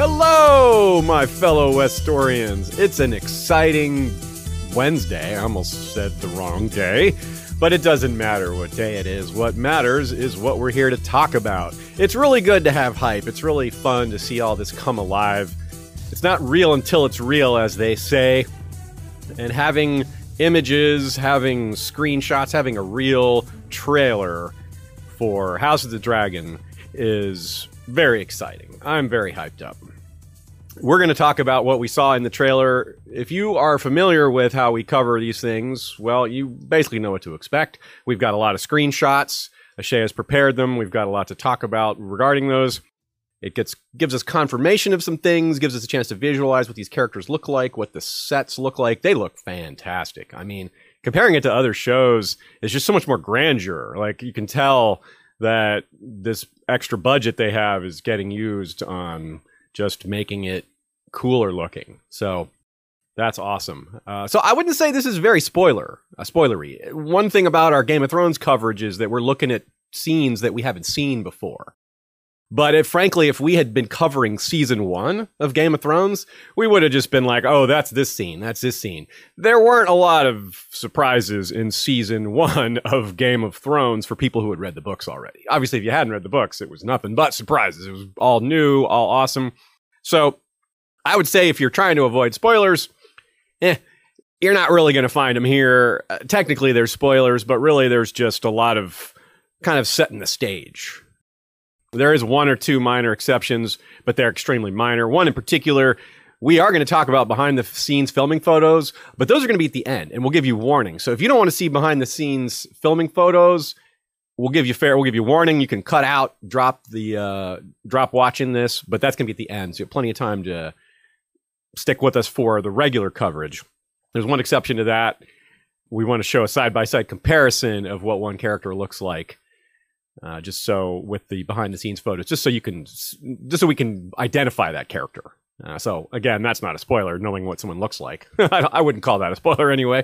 Hello, my fellow Westorians. It's an exciting Wednesday. I almost said the wrong day, but it doesn't matter what day it is. What matters is what we're here to talk about. It's really good to have hype. It's really fun to see all this come alive. It's not real until it's real, as they say. And having images, having screenshots, having a real trailer for House of the Dragon is very exciting. I'm very hyped up. We're going to talk about what we saw in the trailer. If you are familiar with how we cover these things, well, you basically know what to expect. We've got a lot of screenshots. Ashay has prepared them. We've got a lot to talk about regarding those. It gives us confirmation of some things, gives us a chance to visualize what these characters look like, what the sets look like. They look fantastic. I mean, comparing it to other shows, it's just so much more grandeur. Like, you can tell that this extra budget they have is getting used on just making it cooler looking. So that's awesome. So I wouldn't say this is very spoilery. One thing about our Game of Thrones coverage is that we're looking at scenes that we haven't seen before. But frankly, if we had been covering season 1 of Game of Thrones, we would have just been like, oh, that's this scene, that's this scene. There weren't a lot of surprises in season 1 of Game of Thrones for people who had read the books already. Obviously, if you hadn't read the books, it was nothing but surprises. It was all new, all awesome. So I would say if you're trying to avoid spoilers, you're not really going to find them here. Technically, there's spoilers, but really there's just a lot of kind of setting the stage. There is one or two minor exceptions, but they're extremely minor. One in particular, we are going to talk about behind-the-scenes filming photos, but those are going to be at the end, and we'll give you warning. So if you don't want to see behind-the-scenes filming photos, we'll give you warning. You can cut out, drop watching this, but that's going to be at the end, so you have plenty of time to stick with us for the regular coverage. There's one exception to that. We want to show a side-by-side comparison of what one character looks like. Just so with the behind the scenes photos, just so we can identify that character. So again, that's not a spoiler, knowing what someone looks like. I wouldn't call that a spoiler anyway.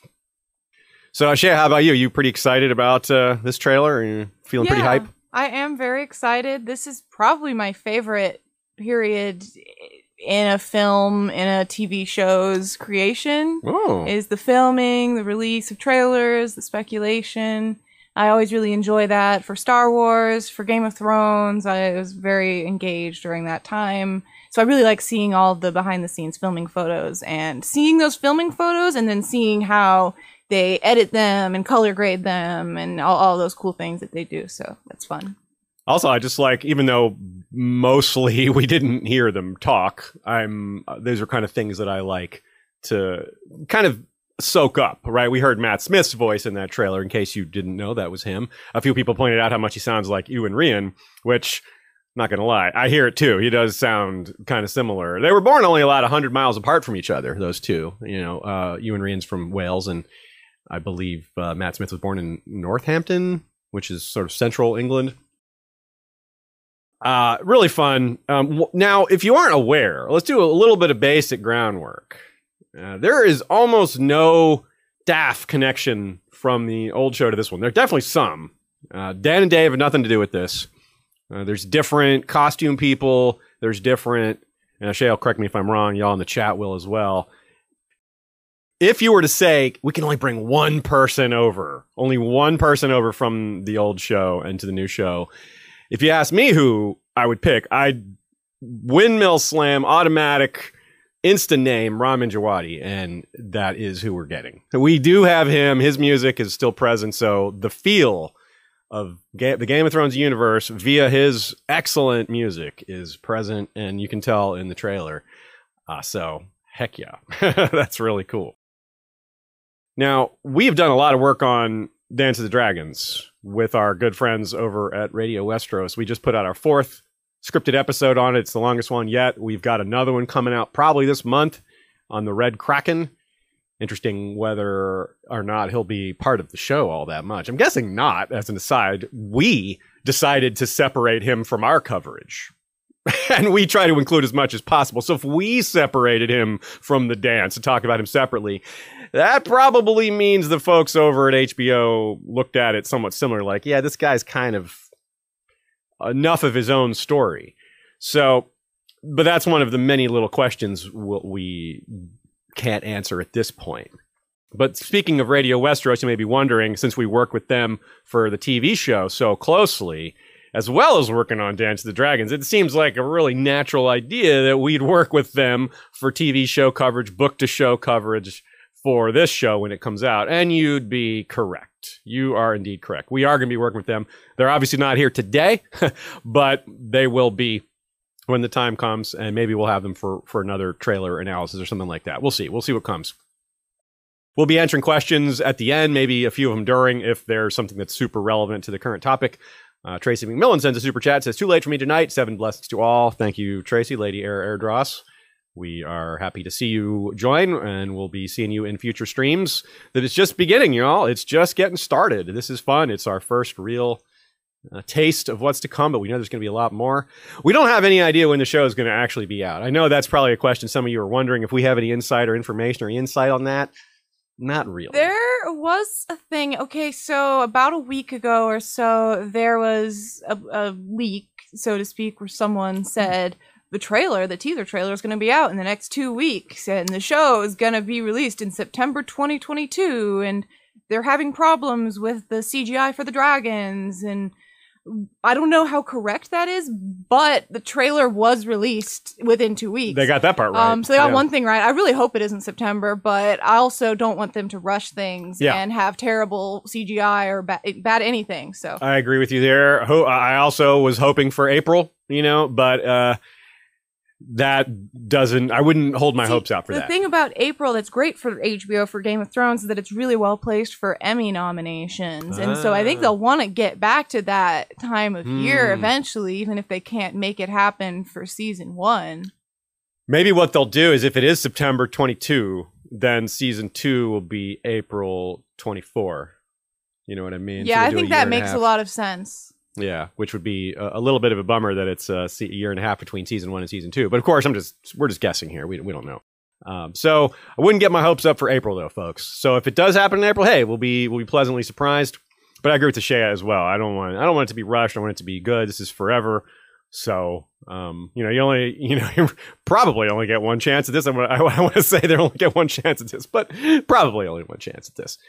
So Ashay, how about you? You pretty excited about this trailer? Are you feeling pretty hype? I am very excited. This is probably my favorite period in a film, in a TV show's creation. Is the filming, the release of trailers, the speculation. I always really enjoy that. For Star Wars, for Game of Thrones, I was very engaged during that time. So I really like seeing all the behind-the-scenes filming photos, and seeing those filming photos and then seeing how they edit them and color grade them and all those cool things that they do. So that's fun. Also, I just like, even though mostly we didn't hear them talk, those are kind of things that I like to kind of soak up, right? We heard Matt Smith's voice in that trailer. In case you didn't know, that was him. A few people pointed out how much he sounds like Ewan Rian, which, not gonna lie, I hear it too. He does sound kind of similar. They were born only about 100 miles apart from each other, those two. You know, Ewan Rian's from Wales, and I believe Matt Smith was born in Northampton, which is sort of central England. Really fun. Now, if you aren't aware, let's do a little bit of basic groundwork. There is almost no staff connection from the old show to this one. There's definitely some. Dan and Dave have nothing to do with this. There's different costume people. There's different, and Ashay will correct me if I'm wrong. Y'all in the chat will as well. If you were to say, we can only bring one person over from the old show into the new show, if you ask me who I would pick, I'd windmill slam, automatic, instant name Ramin Djawadi, and that is who we're getting. We do have him. His music is still present, so the feel of the Game of Thrones universe via his excellent music is present, and you can tell in the trailer. So, heck yeah. That's really cool. Now, we've done a lot of work on Dance of the Dragons with our good friends over at Radio Westeros. We just put out our 4th scripted episode on it. It's the longest one yet. We've got another one coming out probably this month on the Red Kraken. Interesting whether or not he'll be part of the show all that much. I'm guessing not, as an aside. We decided to separate him from our coverage. And we try to include as much as possible. So if we separated him from the dance and talk about him separately, that probably means the folks over at HBO looked at it somewhat similar. Like, yeah, this guy's kind of enough of his own story. So But that's one of the many little questions we can't answer at this point. But speaking of Radio Westeros, you may be wondering, since we work with them for the TV show so closely, as well as working on Dance of the Dragons, it seems like a really natural idea that we'd work with them for TV show coverage, book-to-show coverage for this show when it comes out. And you'd be correct. You are indeed correct. We are going to be working with them. They're obviously not here today, but they will be when the time comes, and maybe we'll have them for another trailer analysis or something like that. We'll see. We'll see what comes. We'll be answering questions at the end, maybe a few of them during, if there's something that's super relevant to the current topic. Tracy McMillan sends a super chat, says, too late for me tonight. 7 blessings to all. Thank you, Tracy, Lady Airdross. We are happy to see you join, and we'll be seeing you in future streams. That it's just beginning, y'all. It's just getting started. This is fun. It's our first real taste of what's to come, but we know there's going to be a lot more. We don't have any idea when the show is going to actually be out. I know that's probably a question some of you are wondering if we have any insider information or insight on that. Not really. There was a thing. Okay, so about a week ago or so, there was a leak, so to speak, where someone said the teaser trailer is going to be out in the next 2 weeks, and the show is going to be released in September 2022, and they're having problems with the CGI for the dragons, and I don't know how correct that is, but the trailer was released within 2 weeks. They got that part right. So they got one thing right. I really hope it isn't September, but I also don't want them to rush things and have terrible CGI or bad anything. So I agree with you there. I also was hoping for April, but that doesn't, I wouldn't hold my hopes out for that. The thing about April that's great for HBO for Game of Thrones is that it's really well placed for Emmy nominations. And so I think they'll want to get back to that time of year eventually, even if they can't make it happen for season 1. Maybe what they'll do is if it is September 22, then season 2 will be April 24. You know what I mean? Yeah, I think that makes a lot of sense. Yeah, which would be a little bit of a bummer that it's a year and a half between season 1 and season 2. But of course, we're just guessing here. We don't know. So I wouldn't get my hopes up for April though, folks. So if it does happen in April, hey, we'll be pleasantly surprised. But I agree with Shea as well. I don't want it to be rushed. I want it to be good. This is forever. So you probably only get one chance at this. I want to say they only get one chance at this, but probably only one chance at this.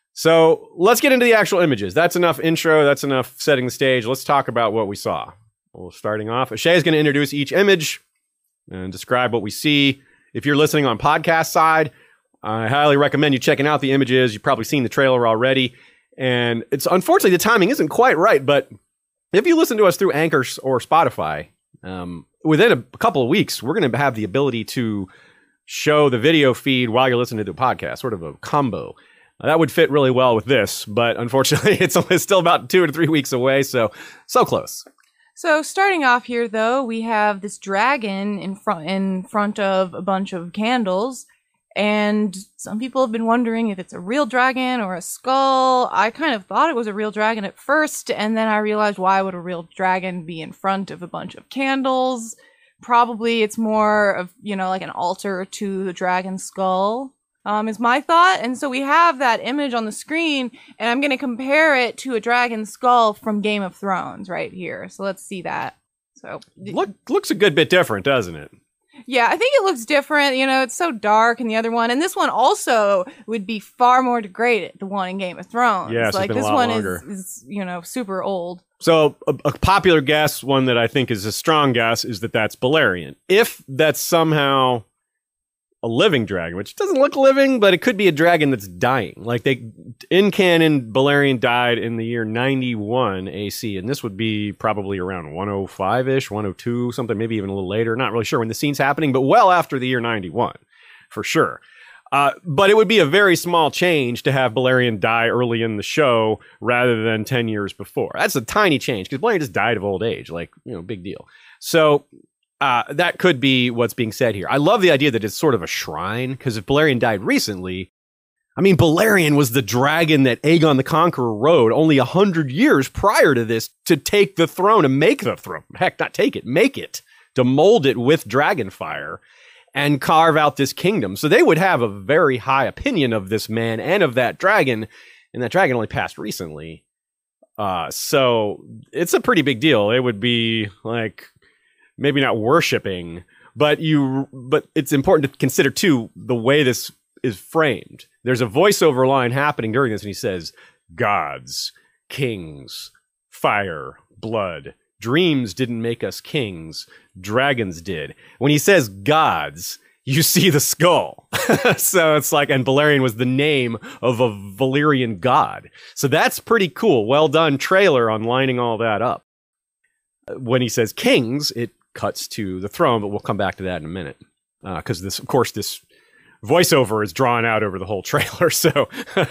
So let's get into the actual images. That's enough intro. That's enough setting the stage. Let's talk about what we saw. Well, starting off, Shay is going to introduce each image and describe what we see. If you're listening on podcast side, I highly recommend you checking out the images. You've probably seen the trailer already. And it's unfortunately the timing isn't quite right, but if you listen to us through Anchor or Spotify, within a couple of weeks, we're going to have the ability to show the video feed while you're listening to the podcast, sort of a combo. That would fit really well with this, but unfortunately, it's still about 2 to 3 weeks away, so close. So starting off here, though, we have this dragon in front of a bunch of candles, and some people have been wondering if it's a real dragon or a skull. I kind of thought it was a real dragon at first, and then I realized, why would a real dragon be in front of a bunch of candles? Probably it's more of, like an altar to the dragon skull. Is my thought. And so we have that image on the screen, and I'm going to compare it to a dragon skull from Game of Thrones right here. So let's see that. So looks a good bit different, doesn't it? Yeah, I think it looks different. It's so dark in the other one. And this one also would be far more degraded, the one in Game of Thrones. Yeah, like this one longer. is super old. So a popular guess, one that I think is a strong guess, is that that's Balerion. If that's somehow a living dragon, which doesn't look living, but it could be a dragon that's dying. Like in canon, Balerion died in the year 91 AC, and this would be probably around 105-ish, 102, something, maybe even a little later. Not really sure when the scene's happening, but well after the year 91, for sure. But it would be a very small change to have Balerion die early in the show rather than 10 years before. That's a tiny change, because Balerion just died of old age, big deal. So that could be what's being said here. I love the idea that it's sort of a shrine, because if Balerion died recently, Balerion was the dragon that Aegon the Conqueror rode only 100 years prior to this to take the throne and make the throne. Heck, not take it, make it, to mold it with dragon fire and carve out this kingdom. So they would have a very high opinion of this man and of that dragon, and that dragon only passed recently. So it's a pretty big deal. It would be like maybe not worshiping, but it's important to consider too the way this is framed. There's a voiceover line happening during this, and he says, "Gods, kings, fire, blood. Dreams didn't make us kings. Dragons did." When he says gods, you see the skull. So it's like, and Balerion was the name of a Valyrian god. So that's pretty cool. Well done trailer on lining all that up. When he says kings, it cuts to the throne, but we'll come back to that in a minute. Because this voiceover is drawn out over the whole trailer. So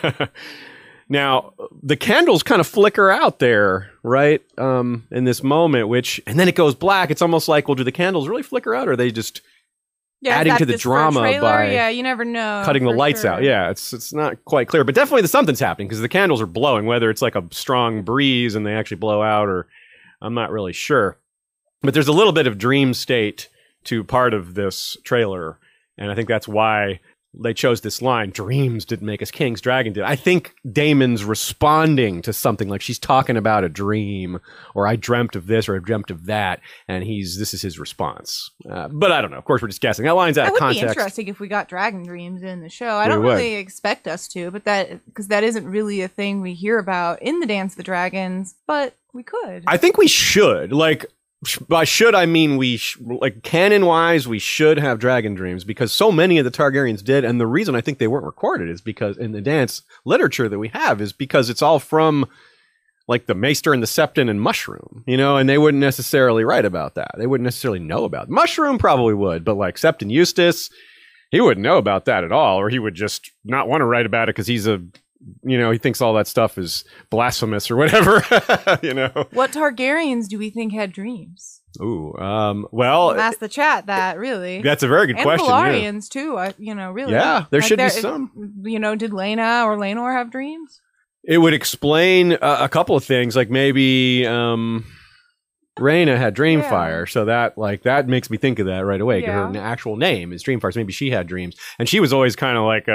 now the candles kind of flicker out there, right? In this moment, and then it goes black. It's almost like, well, do the candles really flicker out, or are they just adding to the drama by you never know, cutting the lights out? Yeah, it's not quite clear, but definitely something's happening because the candles are blowing, whether it's like a strong breeze and they actually blow out, or I'm not really sure. But there's a little bit of dream state to part of this trailer, and I think that's why they chose this line, "Dreams didn't make us kings, dragon did." I think Daemon's responding to something, like she's talking about a dream, or I dreamt of this, or I dreamt of that, and this is his response. But I don't know. Of course, we're just guessing. That line's out of context. It would be interesting if we got dragon dreams in the show. I don't really expect us to, but because that isn't really a thing we hear about in the Dance of the Dragons, but we could. I think we should. By should, I mean canon-wise, we should have dragon dreams, because so many of the Targaryens did, and the reason I think they weren't recorded is because in the dance literature that we have is because it's all from like the Maester and the Septon and Mushroom, and they wouldn't necessarily write about that. They wouldn't necessarily know about it. Mushroom probably would, but like Septon Eustace, he wouldn't know about that at all, or he would just not want to write about it because he's he thinks all that stuff is blasphemous or whatever, What Targaryens do we think had dreams? Ooh, well, ask the chat that, really. That's a very good question. And Velaryons too, really. Yeah, there should be some. Did Laena or Laenor have dreams? It would explain a couple of things, like maybe Rhaena had Dreamfire, so that makes me think of that right away. Yeah. Her actual name is Dreamfire, so maybe she had dreams, and she was always kind of like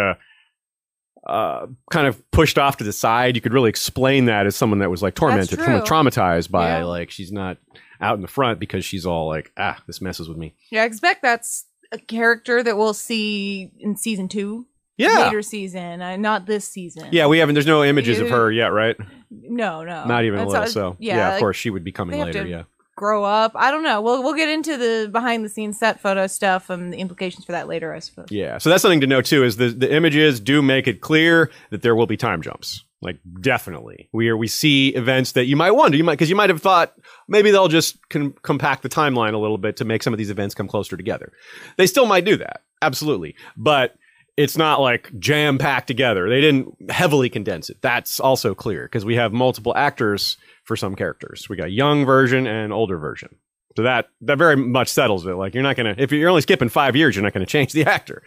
kind of pushed off to the side. You could really explain that as someone that was like tormented, traumatized by like she's not out in the front because she's all like, this messes with me. Yeah, I expect that's a character that we'll see in season 2. Yeah, later season, not this season. Yeah, there's no images of her yet, right? No, not even a little. So of course she would be coming later. Yeah. Grow up. I don't know. We'll get into the behind the scenes set photo stuff and the implications for that later, I suppose. Yeah. So that's something to know too, is the images do make it clear that there will be time jumps. Like, definitely. We see events that you might wonder, because you might have thought maybe they'll just compact the timeline a little bit to make some of these events come closer together. They still might do that. Absolutely. But it's not like jam-packed together. They didn't heavily condense it. That's also clear because we have multiple actors for some characters. We got young version and older version. So that very much settles it. Like, you're not going to, if you're only skipping 5 years, you're not going to change the actor,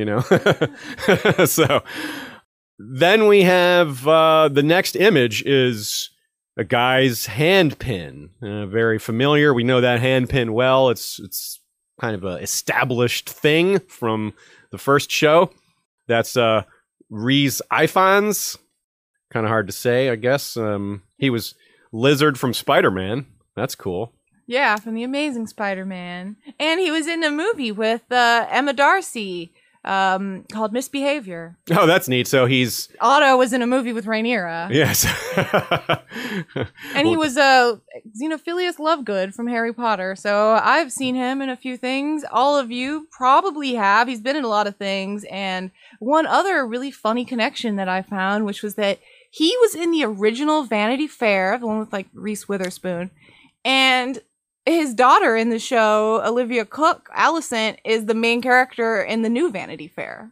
So then we have the next image is a guy's hand pin. Very familiar. We know that hand pin well. It's kind of a established thing from the first show. That's Rhys Ifans. Kind of hard to say, I guess. He was Lizard from Spider-Man. That's cool. Yeah, from The Amazing Spider-Man. And he was in a movie with Emma Darcy called Misbehavior. Oh, that's neat. So Otto was in a movie with Rhaenyra. Yes. And he was Xenophilius Lovegood from Harry Potter. So I've seen him in a few things. All of you probably have. He's been in a lot of things. And one other really funny connection that I found, which was that he was in the original Vanity Fair, the one with like Reese Witherspoon. And his daughter in the show, Olivia Cook, Alicent, is the main character in the new Vanity Fair.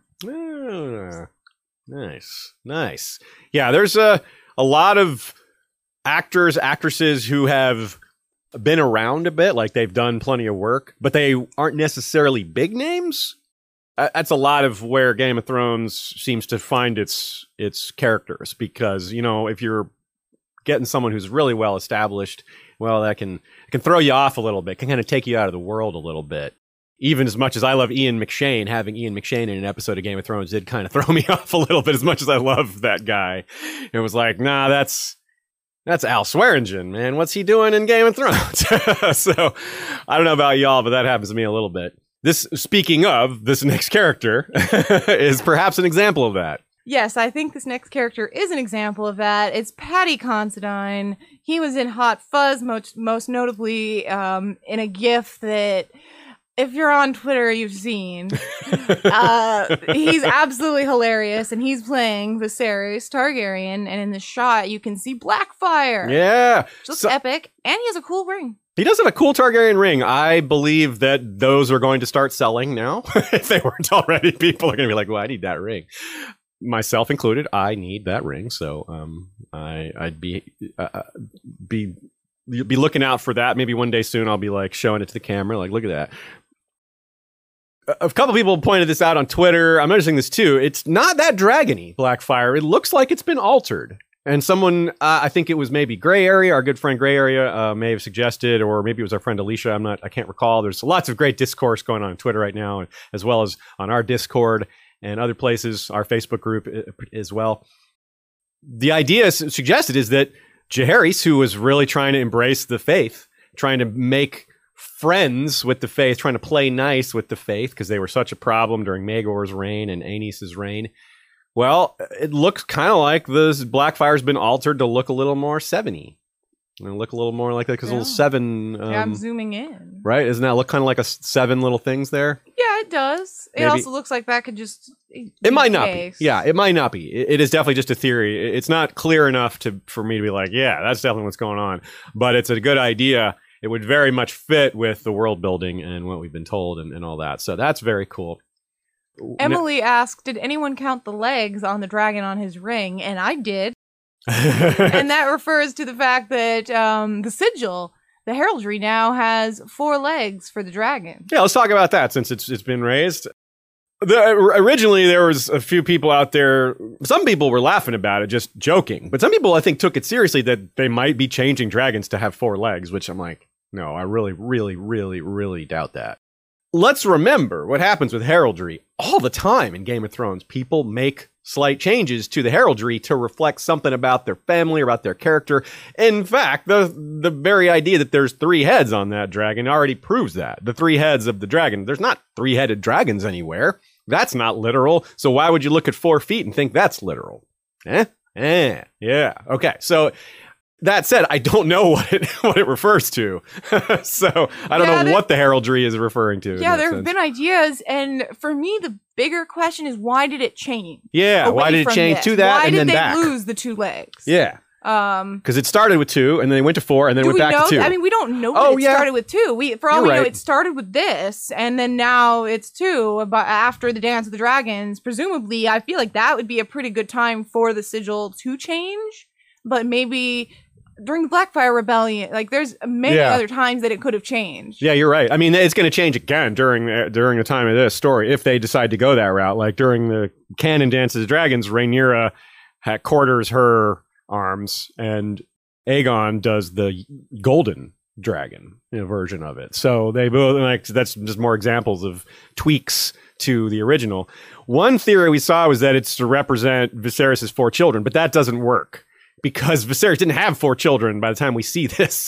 Nice. Yeah, there's a lot of actors, actresses who have been around a bit, like they've done plenty of work, but they aren't necessarily big names. That's a lot of where Game of Thrones seems to find its characters, because, if you're getting someone who's really well established, well, that can throw you off a little bit, can kind of take you out of the world a little bit. Even as much as I love Ian McShane, having Ian McShane in an episode of Game of Thrones did kind of throw me off a little bit, as much as I love that guy. It was like, nah, that's That's Al Swearingen, man. What's he doing in Game of Thrones? So, I don't know about y'all, but that happens to me a little bit. Speaking of, this next character is perhaps an example of that. Yes, I think this next character is an example of that. It's Paddy Considine. He was in Hot Fuzz, most notably in a GIF that, if you're on Twitter, you've seen. He's absolutely hilarious, and he's playing Viserys Targaryen, and in the shot, you can see Blackfire. Yeah. Which looks epic, and he has a cool ring. He does have a cool Targaryen ring. I believe that those are going to start selling now. If they weren't already, people are going to be like, well, I need that ring. Myself included, I need that ring. So I'd be looking out for that. Maybe one day soon I'll be like showing it to the camera, like, look at that. A couple people pointed this out on Twitter. I'm noticing this too. It's not that dragony, Blackfire. It looks like it's been altered. And someone, I think it was maybe Gray Area, our good friend Gray Area, may have suggested, or maybe it was our friend Alicia. I can't recall. There's lots of great discourse going on Twitter right now, as well as on our Discord and other places, our Facebook group as well. The idea suggested is that Jaehaerys, who was really trying to embrace the faith, trying to make friends with the faith, trying to play nice with the faith, because they were such a problem during Maegor's reign and Aenys's reign. Well, it looks kind of like this Blackfire's been altered to look a little more Seven-y. And look a little more like a little seven. Yeah, I'm zooming in. Right? Doesn't that look kind of like a seven little things there? Yeah, it does. Maybe. It also looks like that could just... It might not be. Yeah, it might not be. It is definitely just a theory. It's not clear enough for me to be like, yeah, that's definitely what's going on. But it's a good idea. It would very much fit with the world building and what we've been told and all that. So that's very cool. Emily asked, did anyone count the legs on the dragon on his ring? And I did. And that refers to the fact that the sigil, the heraldry, now has 4 legs for the dragon. Yeah, let's talk about that since it's been raised. Originally, there was a few people out there. Some people were laughing about it, just joking. But some people, I think, took it seriously that they might be changing dragons to have 4 legs, which I'm like, no, I really, really, really, really doubt that. Let's remember what happens with heraldry all the time in Game of Thrones. People make slight changes to the heraldry to reflect something about their family or about their character. In fact, the very idea that there's 3 heads on that dragon already proves that. The 3 heads of the dragon. There's not 3-headed dragons anywhere. That's not literal. So why would you look at 4 feet and think that's literal? Yeah. Okay. So that said, I don't know what it refers to. So I don't know what the heraldry is referring to. Yeah, there have been ideas. And for me, the bigger question is, why did it change? Yeah, why did it change to that and then back? Why did they lose the 2 legs? Yeah. Because it started with 2, and then they went to 4, and then went back to 2. I mean, we don't know that it started with 2. For all we know, it started with this, and then now it's 2. But after the Dance of the Dragons, presumably, I feel like that would be a pretty good time for the sigil to change. But maybe during the Blackfire Rebellion, like there's many other times that it could have changed. Yeah, you're right. I mean, it's going to change again during the time of this story if they decide to go that route. Like during the canon Dance of the Dragons, Rhaenyra quarters her arms, and Aegon does the golden dragon version of it. So they both that's just more examples of tweaks to the original. One theory we saw was that it's to represent Viserys' 4 children, but that doesn't work because Viserys didn't have 4 children by the time we see this.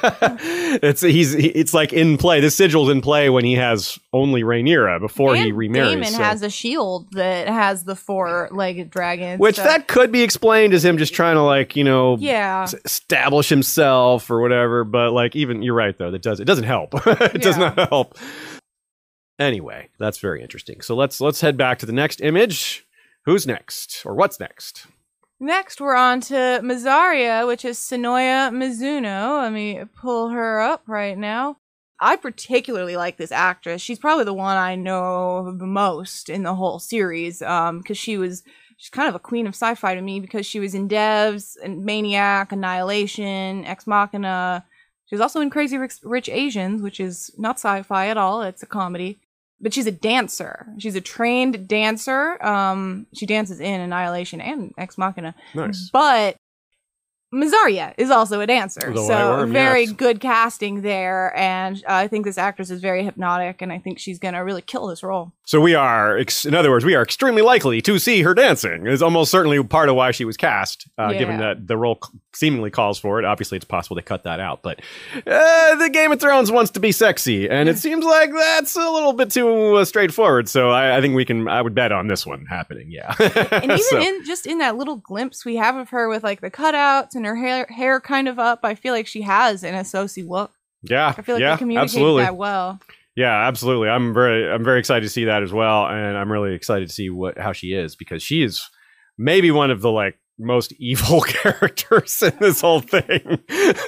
It's like in play. This sigil's in play when he has only Rhaenyra before he remarries. Daemon has a shield that has the 4-legged dragon. Which that could be explained as him just trying to establish himself or whatever. But even you're right though. It doesn't help. It does not help. Anyway, that's very interesting. So let's head back to the next image. Who's next, or what's next? Next, we're on to Mysaria, which is Sonoya Mizuno. Let me pull her up right now. I particularly like this actress. She's probably the one I know the most in the whole series, because she's kind of a queen of sci-fi to me, because she was in Devs, and Maniac, Annihilation, Ex Machina. She was also in Crazy Rich Asians, which is not sci-fi at all. It's a comedy. But she's a dancer. She's a trained dancer. She dances in Annihilation and Ex Machina. Nice. But Mazarya is also a dancer, The White so Worm, very yes. good casting there, and I think this actress is very hypnotic, and I think she's gonna really kill this role. So we are, in other words, we are extremely likely to see her dancing. It's almost certainly part of why she was cast, given that the role seemingly calls for it. Obviously, it's possible they cut that out, but the Game of Thrones wants to be sexy, and it seems like that's a little bit too straightforward. So I think I would bet on this one happening. Yeah, and even in that little glimpse we have of her with like the cutouts and her hair kind of up, I feel like she has an associate look. Yeah, I feel like they communicated that well. Yeah, absolutely. I'm very excited to see that as well, and I'm really excited to see how she is, because she is maybe one of the like most evil characters in this whole thing.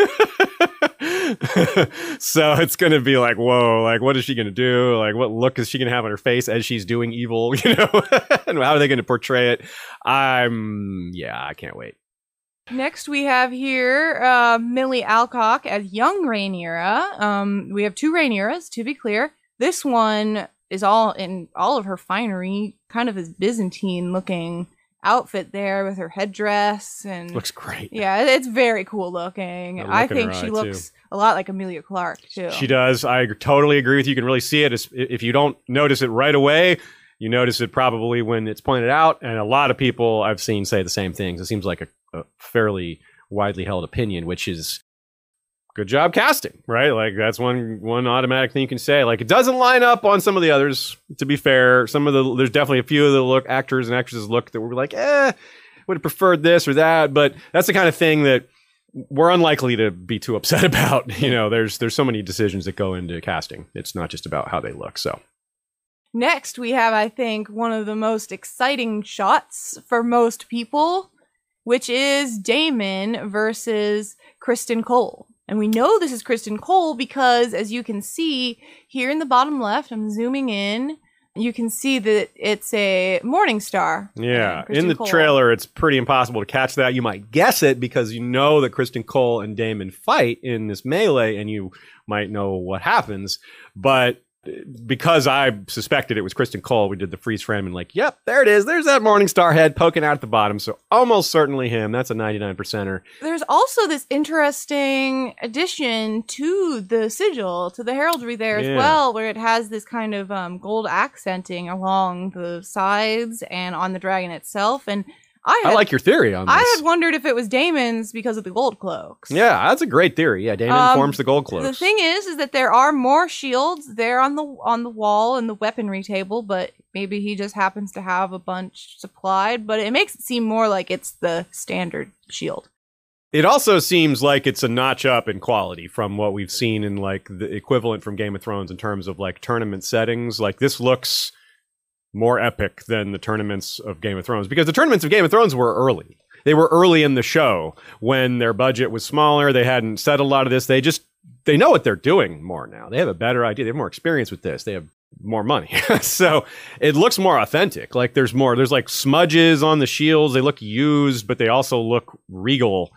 So it's going to be like, whoa, like what is she going to do? Like what look is she going to have on her face as she's doing evil, and how are they going to portray it? I can't wait. Next, we have here Millie Alcock as young Rhaenyra. We have two Rhaenyras, to be clear. This one is all in all of her finery, kind of this Byzantine-looking outfit there with her headdress. And looks great. Yeah, it's very cool looking. I think she looks a lot like Emilia Clarke, too. She does. I totally agree with you. You can really see it. If you don't notice it right away, you notice it probably when it's pointed out. And a lot of people I've seen say the same things. It seems like a fairly widely held opinion, which is good job casting, right? Like that's one automatic thing you can say. Like it doesn't line up on some of the others, to be fair. There's definitely a few of the actors and actresses look that were like, would have preferred this or that, but that's the kind of thing that we're unlikely to be too upset about. There's so many decisions that go into casting. It's not just about how they look. So next we have, I think, one of the most exciting shots for most people, which is Daemon versus Criston Cole. And we know this is Criston Cole because, as you can see here in the bottom left, I'm zooming in, you can see that it's a Morningstar. Yeah, in the trailer, it's pretty impossible to catch that. You might guess it because you know that Criston Cole and Daemon fight in this melee, and you might know what happens. But because I suspected it was Criston Cole, we did the freeze frame and like, yep, there it is. There's that Morningstar head poking out at the bottom. So almost certainly him. That's a 99%er. There's also this interesting addition to the sigil, to the heraldry there as well, where it has this kind of gold accenting along the sides and on the dragon itself. And I like your theory on this. I had wondered if it was Daemon's because of the gold cloaks. Yeah, that's a great theory. Yeah, Daemon forms the gold cloaks. The thing is that there are more shields there on the wall and the weaponry table, but maybe he just happens to have a bunch supplied. But it makes it seem more like it's the standard shield. It also seems like it's a notch up in quality from what we've seen in like the equivalent from Game of Thrones in terms of like tournament settings. Like this looks more epic than the tournaments of Game of Thrones, because the tournaments of Game of Thrones were early. They were early in the show when their budget was smaller. They hadn't said a lot of this. They know what they're doing more now. They have a better idea. They have more experience with this. They have more money. So it looks more authentic. Like there's like smudges on the shields. They look used, but they also look regal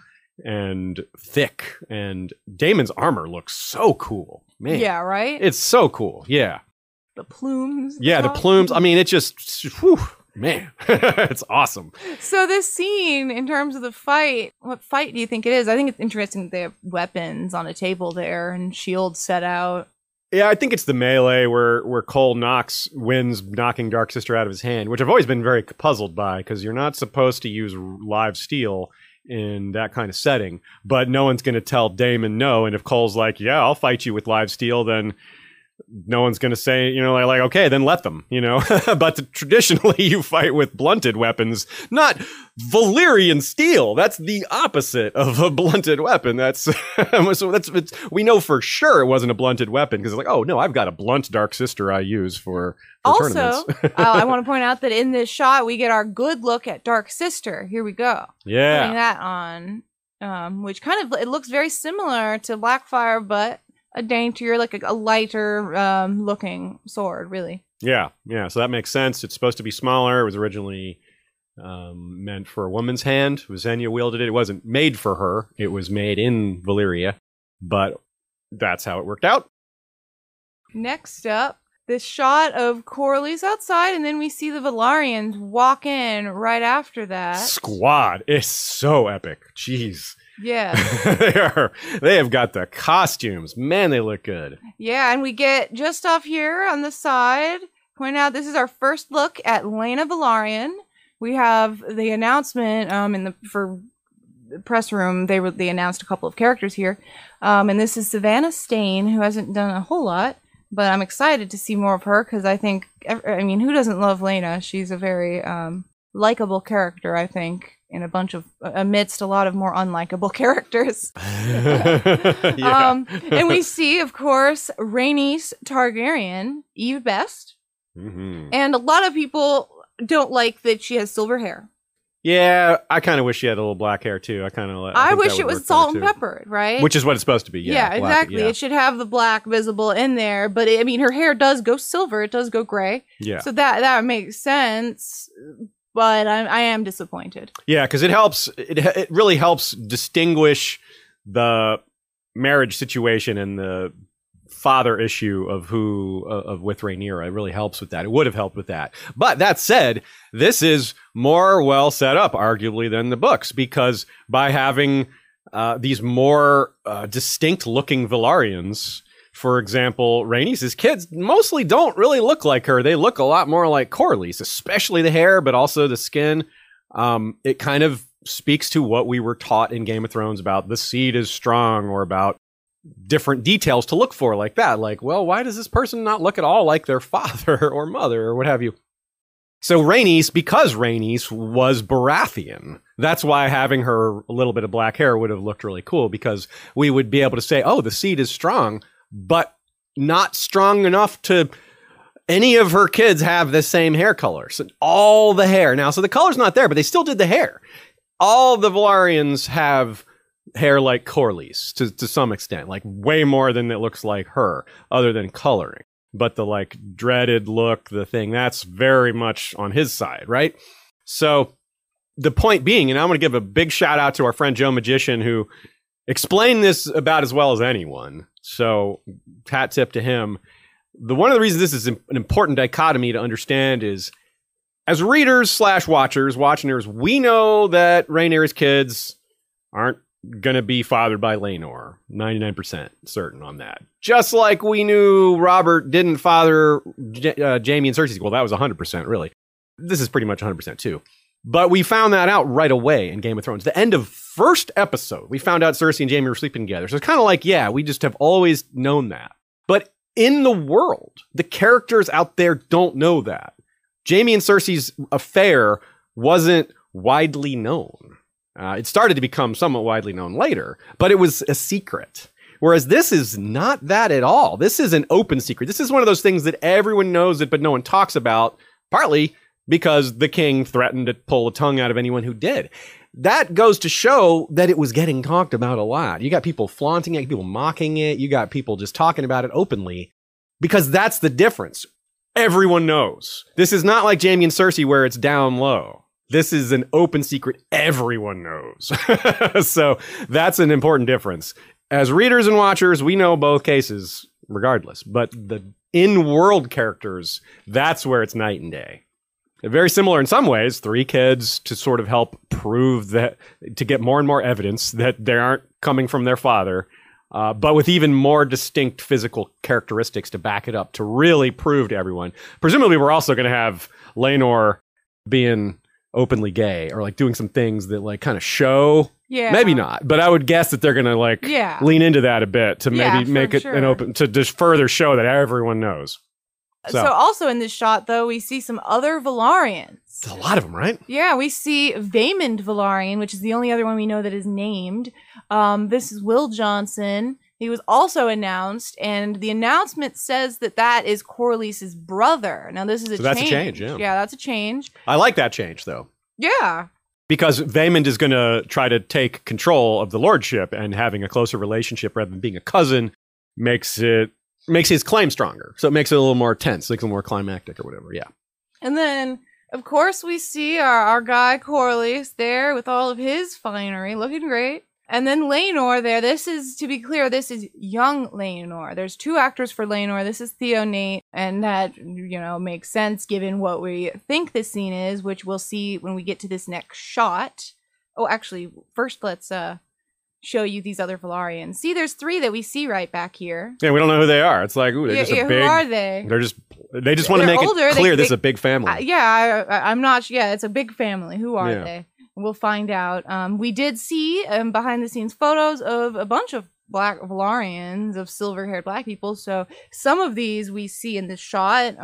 and thick. And Daemon's armor looks so cool. Man. Yeah, right? It's so cool. Yeah. The plumes. Yeah, the plumes. I mean, it just, whew, man, it's awesome. So this scene, in terms of the fight, what fight do you think it is? I think it's interesting that they have weapons on a table there and shields set out. Yeah, I think it's the melee where Cole wins knocking Dark Sister out of his hand, which I've always been very puzzled by, because you're not supposed to use live steel in that kind of setting, but no one's going to tell Daemon no, and if Cole's like, yeah, I'll fight you with live steel, then no one's going to say, like, okay, then let them, But traditionally, you fight with blunted weapons, not Valyrian steel. That's the opposite of a blunted weapon. We know for sure it wasn't a blunted weapon, because it's like, oh, no, I've got a blunt Dark Sister I use for tournaments. I want to point out that in this shot, we get our good look at Dark Sister. Here we go. Yeah. Putting that on, which kind of, it looks very similar to Blackfire, but a daintier, like a lighter looking sword, really. Yeah. So that makes sense. It's supposed to be smaller. It was originally meant for a woman's hand. Visenya wielded it. It wasn't made for her. It was made in Valyria, but that's how it worked out. Next up, this shot of Corlys outside, and then we see the Velaryons walk in right after that. Squad is so epic. Jeez. Yeah. They have got the costumes. Man, they look good. Yeah, and we get just off here on the side, point out this is our first look at Laena Velaryon. We have the announcement for the press room. They announced a couple of characters here. And this is Savannah Stain, who hasn't done a whole lot, but I'm excited to see more of her because who doesn't love Laena? She's a very likable character, I think, in amidst a lot of more unlikable characters. Yeah. And we see, of course, Rhaenys Targaryen, Eve Best. Mm-hmm. And a lot of people don't like that she has silver hair. Yeah, I kind of wish she had a little black hair too. I wish it was salt and peppered, right? Which is what it's supposed to be. Yeah, black, exactly. Yeah. It should have the black visible in there, but her hair does go silver. It does go gray. Yeah. So that makes sense. But I am disappointed. Yeah, because it helps. It really helps distinguish the marriage situation and the father issue with Rhaenyra. It really helps with that. It would have helped with that. But that said, this is more well set up, arguably, than the books, because by having these more distinct looking Velaryons, for example, Rhaenys' kids mostly don't really look like her. They look a lot more like Corlys, especially the hair, but also the skin. It kind of speaks to what we were taught in Game of Thrones about the seed is strong, or about different details to look for like that. Like, well, why does this person not look at all like their father or mother or what have you? So because Rhaenys was Baratheon, that's why having her a little bit of black hair would have looked really cool, because we would be able to say, oh, the seed is strong, but not strong enough to any of her kids have the same hair color. So all the hair. Now, so the color's not there, but they still did the hair. All the Velaryons have hair like Corlys to some extent, like way more than it looks like her, other than coloring. But the like dreaded look, the thing, that's very much on his side, right? So the point being, and I'm going to give a big shout out to our friend Joe Magician, who explained this about as well as anyone. So hat tip to him. One of the reasons this is an important dichotomy to understand is, as readers / watchers, we know that Rhaenyra's kids aren't going to be fathered by Laenor. 99% certain on that. Just like we knew Robert didn't father Jaime and Cersei. Well, that was 100%, really. This is pretty much 100% too. But we found that out right away in Game of Thrones. The end of first episode, we found out Cersei and Jaime were sleeping together. So it's kind of like, yeah, we just have always known that. But in the world, the characters out there don't know that. Jaime and Cersei's affair wasn't widely known. It started to become somewhat widely known later, but it was a secret. Whereas this is not that at all. This is an open secret. This is one of those things that everyone knows it, but no one talks about, partly because the king threatened to pull the tongue out of anyone who did. That goes to show that it was getting talked about a lot. You got people flaunting it, people mocking it. You got people just talking about it openly, because that's the difference. Everyone knows. This is not like Jaime and Cersei where it's down low. This is an open secret. Everyone knows. So that's an important difference. As readers and watchers, we know both cases regardless. But the in-world characters, that's where it's night and day. Very similar in some ways, 3 kids to sort of help prove that, to get more and more evidence that they aren't coming from their father, but with even more distinct physical characteristics to back it up, to really prove to everyone. Presumably, we're also going to have Laenor being openly gay, or like doing some things that like kind of show. Yeah. Maybe not, but I would guess that they're going to like lean into that a bit to maybe make it an open, to just further show that everyone knows. So also in this shot, though, we see some other Velaryons. There's a lot of them, right? Yeah, we see Vaemond Velaryon, which is the only other one we know that is named. This is Will Johnson. He was also announced, and the announcement says that is Corlys' brother. Now, this is a change. That's a change, yeah. Yeah, that's a change. I like that change, though. Yeah. Because Vaemond is going to try to take control of the lordship, and having a closer relationship rather than being a cousin makes his claim stronger. So it makes it a little more tense, makes it more climactic or whatever, yeah. And then, of course, we see our guy Corlys there with all of his finery, looking great. And then Laenor there. This is, to be clear, this is young Laenor. There's 2 actors for Laenor. This is Theo Nate, and that, makes sense given what we think this scene is, which we'll see when we get to this next shot. Oh, actually, first let's show you these other Valyrians. See, there's 3 that we see right back here. Yeah, we don't know who they are. It's like, ooh, they're just a big... Who are they? They just want to make older. It clear this is a big family. I'm not... Yeah, it's a big family. Who are they? We'll find out. We did see behind-the-scenes photos of a bunch of black Valyrians, of silver-haired black people. So some of these we see in this shot.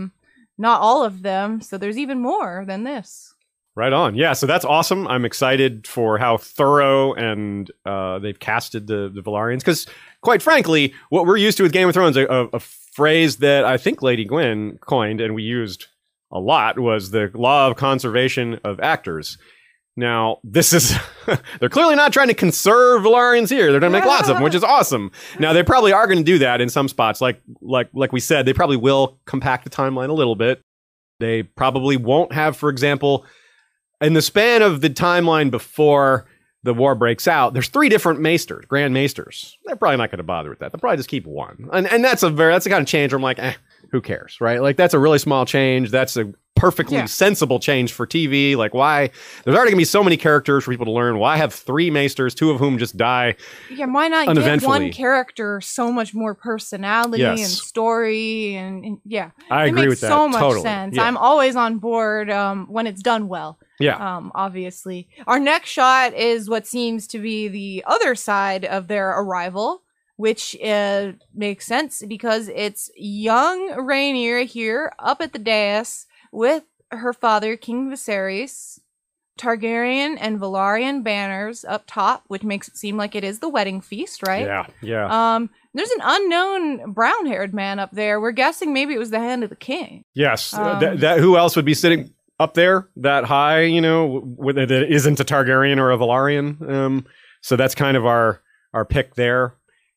Not all of them. So there's even more than this. Right on. Yeah, so that's awesome. I'm excited for how thorough and they've casted the Valyrians. Because, quite frankly, what we're used to with Game of Thrones, a phrase that I think Lady Gwyn coined and we used a lot, was the law of conservation of actors. Now, this is... they're clearly not trying to conserve Valyrians here. They're going to make lots of them, which is awesome. Now, they probably are going to do that in some spots. Like we said, they probably will compact the timeline a little bit. They probably won't have, for example... In the span of the timeline before the war breaks out, there's 3 different maesters, grand maesters. They're probably not going to bother with that. They'll probably just keep 1. And that's the kind of change where I'm like, who cares, right? Like, that's a really small change. That's a perfectly sensible change for TV. Like, why? There's already going to be so many characters for people to learn. Why have 3 maesters, 2 of whom just die? Yeah, why not give one character so much more personality and story? And I agree with that. It makes so much sense. Yeah. I'm always on board when it's done well. Yeah. Obviously. Our next shot is what seems to be the other side of their arrival, which makes sense because it's young Rhaenyra here up at the dais with her father, King Viserys, Targaryen and Valyrian banners up top, which makes it seem like it is the wedding feast, right? Yeah. There's an unknown brown-haired man up there. We're guessing maybe it was the hand of the king. Yes. Who else would be sitting up there that high, that isn't a Targaryen or a Valyrian? So that's kind of our pick there.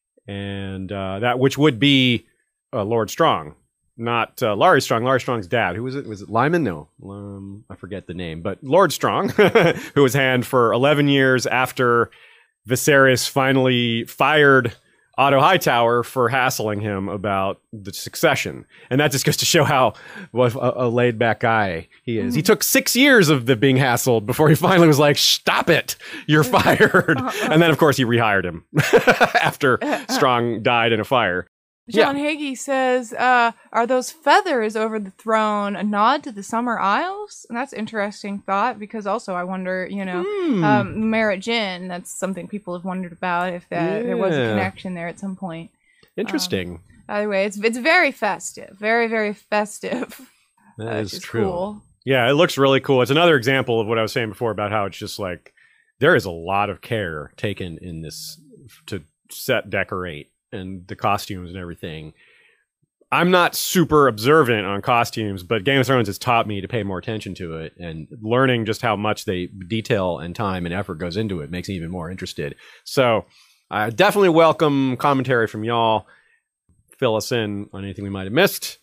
And that which would be Lord Strong. Not Larry Strong. Larry Strong's dad. Who was it? Was it Lyman? No. I forget the name. But Lord Strong, who was hand for 11 years after Viserys finally fired Otto Hightower for hassling him about the succession. And that just goes to show how a laid-back guy he is. He took 6 years of being hassled before he finally was like, stop it, you're fired. And then, of course, he rehired him after Strong died in a fire. John Hagee says, are those feathers over the throne a nod to the Summer Isles? And that's an interesting thought, because also I wonder, Merritt Gin, that's something people have wondered about, if there was a connection there at some point. Interesting. Either way, it's very festive. Very, very festive. That is true. Cool. Yeah, it looks really cool. It's another example of what I was saying before about how it's just like, there is a lot of care taken in this to set, decorate, and the costumes and everything. I'm not super observant on costumes, but Game of Thrones has taught me to pay more attention to it, and learning just how much detail and time and effort goes into it makes me even more interested. So I definitely welcome commentary from y'all. Fill us in on anything we might have missed.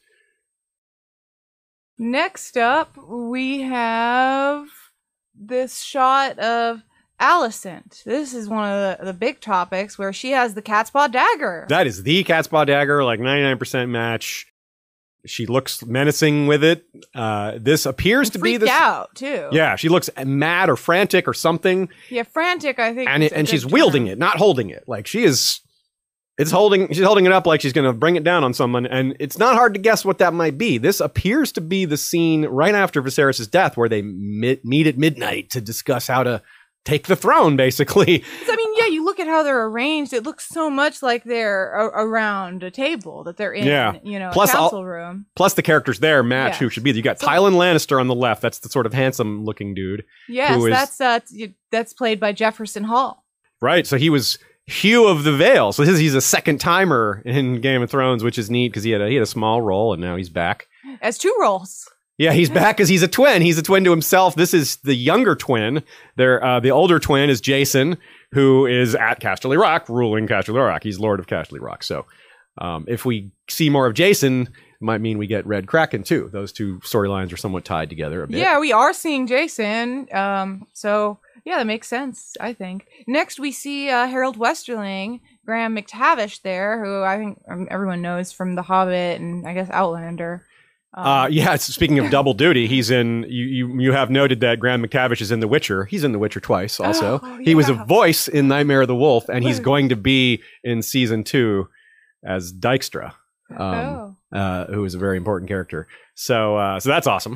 Next up, we have this shot of Alicent. This is one of the big topics where she has the cat's paw dagger. That is the cat's paw dagger, like 99% match. She looks menacing with it. This appears to be freaked out too. Yeah, she looks mad or frantic or something. Yeah, frantic, I think. And she's wielding it, not holding it. Like she's holding it up like she's going to bring it down on someone, and it's not hard to guess what that might be. This appears to be the scene right after Viserys' death where they meet at midnight to discuss how to take the throne, basically. I mean, yeah, you look at how they're arranged. It looks so much like they're around a table, that they're in, a council room. Plus the characters there match who should be. You got Tywin Lannister on the left. That's the sort of handsome-looking dude. Yes, that's played by Jefferson Hall. Right, so he was Hugh of the Vale. So he's a second-timer in Game of Thrones, which is neat because he had a small role, and now he's back. As 2 roles. Yeah, he's back because he's a twin. He's a twin to himself. This is the younger twin. The older twin is Jason, who is at Casterly Rock, ruling Casterly Rock. He's Lord of Casterly Rock. So if we see more of Jason, it might mean we get Red Kraken, too. Those 2 storylines are somewhat tied together a bit. Yeah, we are seeing Jason. So, yeah, that makes sense, I think. Next, we see Harold Westerling, Graham McTavish there, who I think everyone knows from The Hobbit and, I guess, Outlander. Yeah, speaking of double duty, he's in. You have noted that Graham McTavish is in The Witcher. He's in The Witcher twice. Also, he was a voice in Nightmare of the Wolf, and he's going to be in season 2 as Dykstra, who is a very important character. So that's awesome.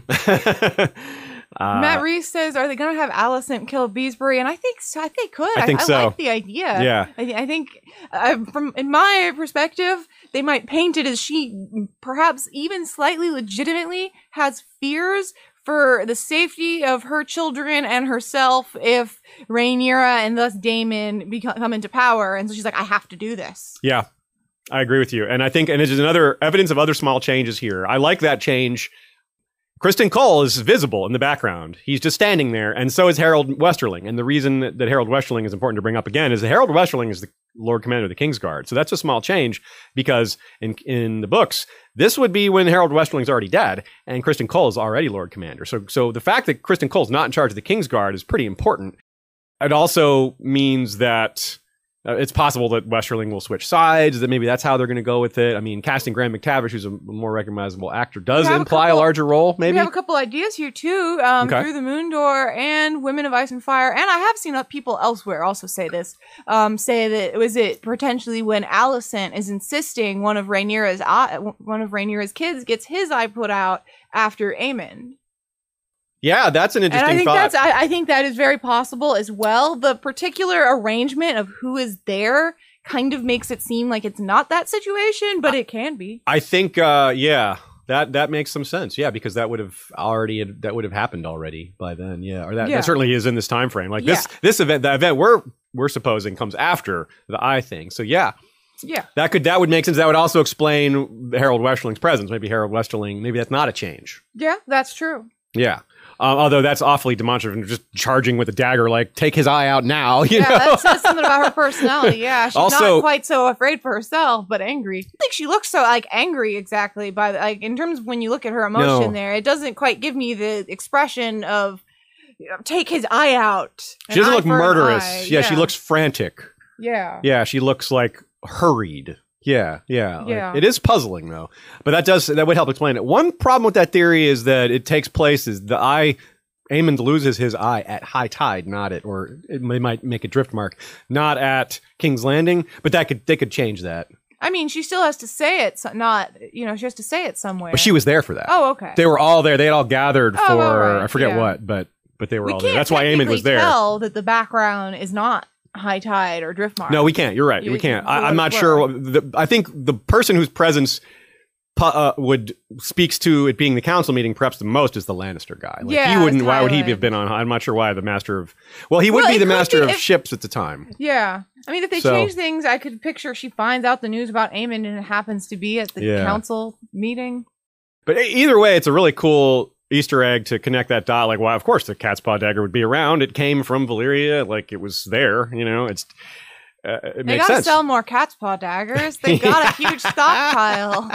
Matt Reese says, "Are they going to have Alicent kill Beesbury?" And I think so. I think could. I think so. I like the idea. Yeah. I think, from in my perspective, they might paint it as she perhaps even slightly legitimately has fears for the safety of her children and herself if Rhaenyra and thus Daemon come into power. And so she's like, I have to do this. Yeah, I agree with you. And I think, and it's another evidence of other small changes here. I like that change. Kristen Cole is visible in the background. He's just standing there, and so is Harold Westerling. And the reason that Harold Westerling is important to bring up again is that Harold Westerling is the Lord Commander of the Kingsguard. So that's a small change because in the books, this would be when Harold Westerling's already dead, and Kristen Cole is already Lord Commander. So the fact that Kristen Cole's not in charge of the Kingsguard is pretty important. It also means that it's possible that Westerling will switch sides, that maybe that's how they're going to go with it. I mean, casting Graham McTavish, who's a more recognizable actor, does imply a larger role, maybe? We have a couple ideas here, too, Through the Moon Door and Women of Ice and Fire. And I have seen people elsewhere also say this, say that, was it potentially when Alicent is insisting one of Rhaenyra's kids gets his eye put out after Aemon. Yeah, that's an interesting thought. I think that is very possible as well. The particular arrangement of who is there kind of makes it seem like it's not that situation, but it can be. I think, that makes some sense. Yeah, because that would have happened already by then. Yeah, or that certainly is in this time frame. Like this event, the event we're supposing comes after the eye thing. So yeah. That would make sense. That would also explain Harold Westerling's presence. Maybe Harold Westerling, maybe that's not a change. Yeah, that's true. Yeah. Although that's awfully demonstrative and just charging with a dagger, like, take his eye out now. You know? That says something about her personality. Yeah, she's also not quite so afraid for herself, but angry. I don't think she looks so, angry exactly, in terms of when you look at her emotion there. It doesn't quite give me the expression of, take his eye out. She doesn't look murderous. Yeah, she looks frantic. Yeah. Yeah, she looks, hurried. Yeah. It is puzzling though, but that would help explain it. One problem with that theory is that it takes place is Aemon loses his eye at high tide, or it might make a drift mark, not at King's Landing, but they could change that. I mean, she still has to say it, she has to say it somewhere. But she was there for that. Oh, okay. They were all there. They had all gathered for, I forget what, but they were all there. That's why Aemon was there. We can't tell that the background is not high tide or drift mark. No, we can't. You're right. We can't. I'm not sure. I think the person whose presence speaks to it being the council meeting perhaps the most is the Lannister guy. He wouldn't. Why would he have been on? I'm not sure why the master of. Well, he would be the master of ships at the time. Yeah. I mean, if they change things, I could picture she finds out the news about Aemon and it happens to be at the council meeting. But either way, it's a really cool Easter egg to connect that dot. Of course the cat's paw dagger would be around. It came from Valyria. It was there. It they makes gotta sense. sell more cat's paw daggers. They got a huge stockpile.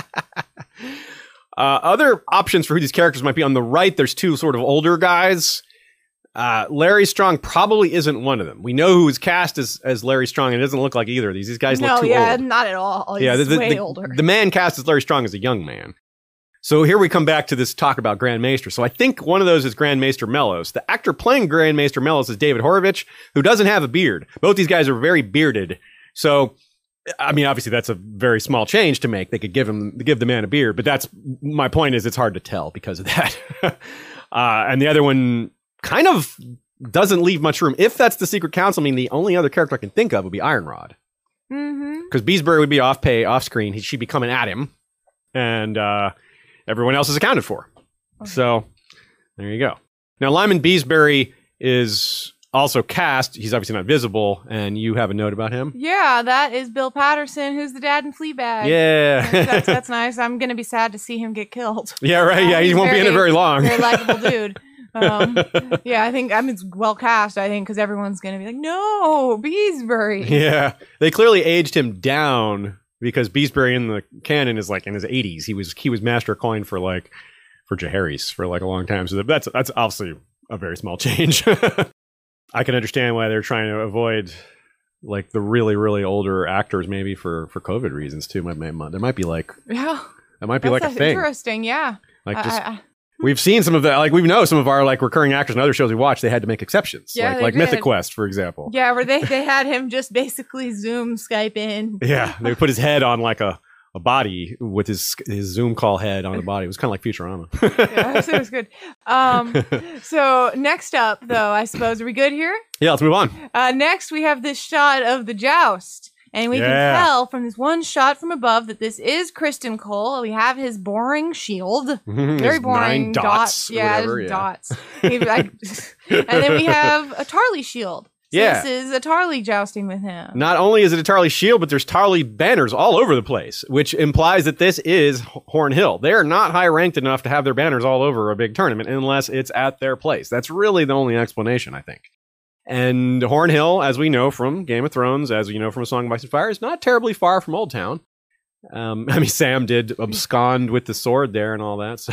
Other options for who these characters might be on the right. There's two sort of older guys. Larry Strong probably isn't one of them. We know who is cast as Larry Strong, and it doesn't look like either of these. These guys look too old. Not at all. He's way older. The man cast as Larry Strong is a young man. So here we come back to this talk about Grand Maester. So I think one of those is Grand Maester Mellos. The actor playing Grand Maester Mellos is David Horovich, who doesn't have a beard. Both these guys are very bearded. So, I mean, obviously that's a very small change to make. They could give the man a beard, but that's my point is it's hard to tell because of that. And the other one kind of doesn't leave much room. If that's the Secret Council, I mean, the only other character I can think of would be Ironrod. Because Beesbury would be off screen. She'd be coming at him. And, everyone else is accounted for. Okay. So there you go. Now, Lyman Beesbury is also cast. He's obviously not visible, and you have a note about him? Yeah, that is Bill Patterson, who's the dad in Fleabag. Yeah. That's nice. I'm going to be sad to see him get killed. Yeah, right. Yeah, he won't be in it very long. Very likable dude. Yeah, I think it's well cast, because everyone's going to be like, no, Beesbury. Yeah. They clearly aged him down. Because Beesbury in the canon is in his 80s. He was Master Coin for Jaehaerys for a long time. So that's obviously a very small change. I can understand why they're trying to avoid the really, really older actors maybe for COVID reasons too. There might be that might be a thing. Interesting, yeah. Like just we've seen some of that. Like we know some of our like recurring actors and other shows we watch. They had to make exceptions. Yeah, like Mythic Quest, for example. Yeah, where they had him just basically Zoom Skype in. Yeah, they put his head on like a body with his Zoom call head on the body. It was kind of like Futurama. Yeah, it was good. So next up, though, I suppose, are we good here? Yeah, let's move on. Next, we have this shot of the joust. And we can tell from this one shot from above that this is Criston Cole. We have his boring shield. Very boring. 9 dots. Yeah, dots. And then we have a Tarly shield. So this is a Tarly jousting with him. Not only is it a Tarly shield, but there's Tarly banners all over the place, which implies that this is Horn Hill. They are not high ranked enough to have their banners all over a big tournament unless it's at their place. That's really the only explanation, I think. And Horn Hill, as we know from Game of Thrones, as we know from A Song of Ice and Fire, is not terribly far from Old Town. I mean, Sam did abscond with the sword there and all that.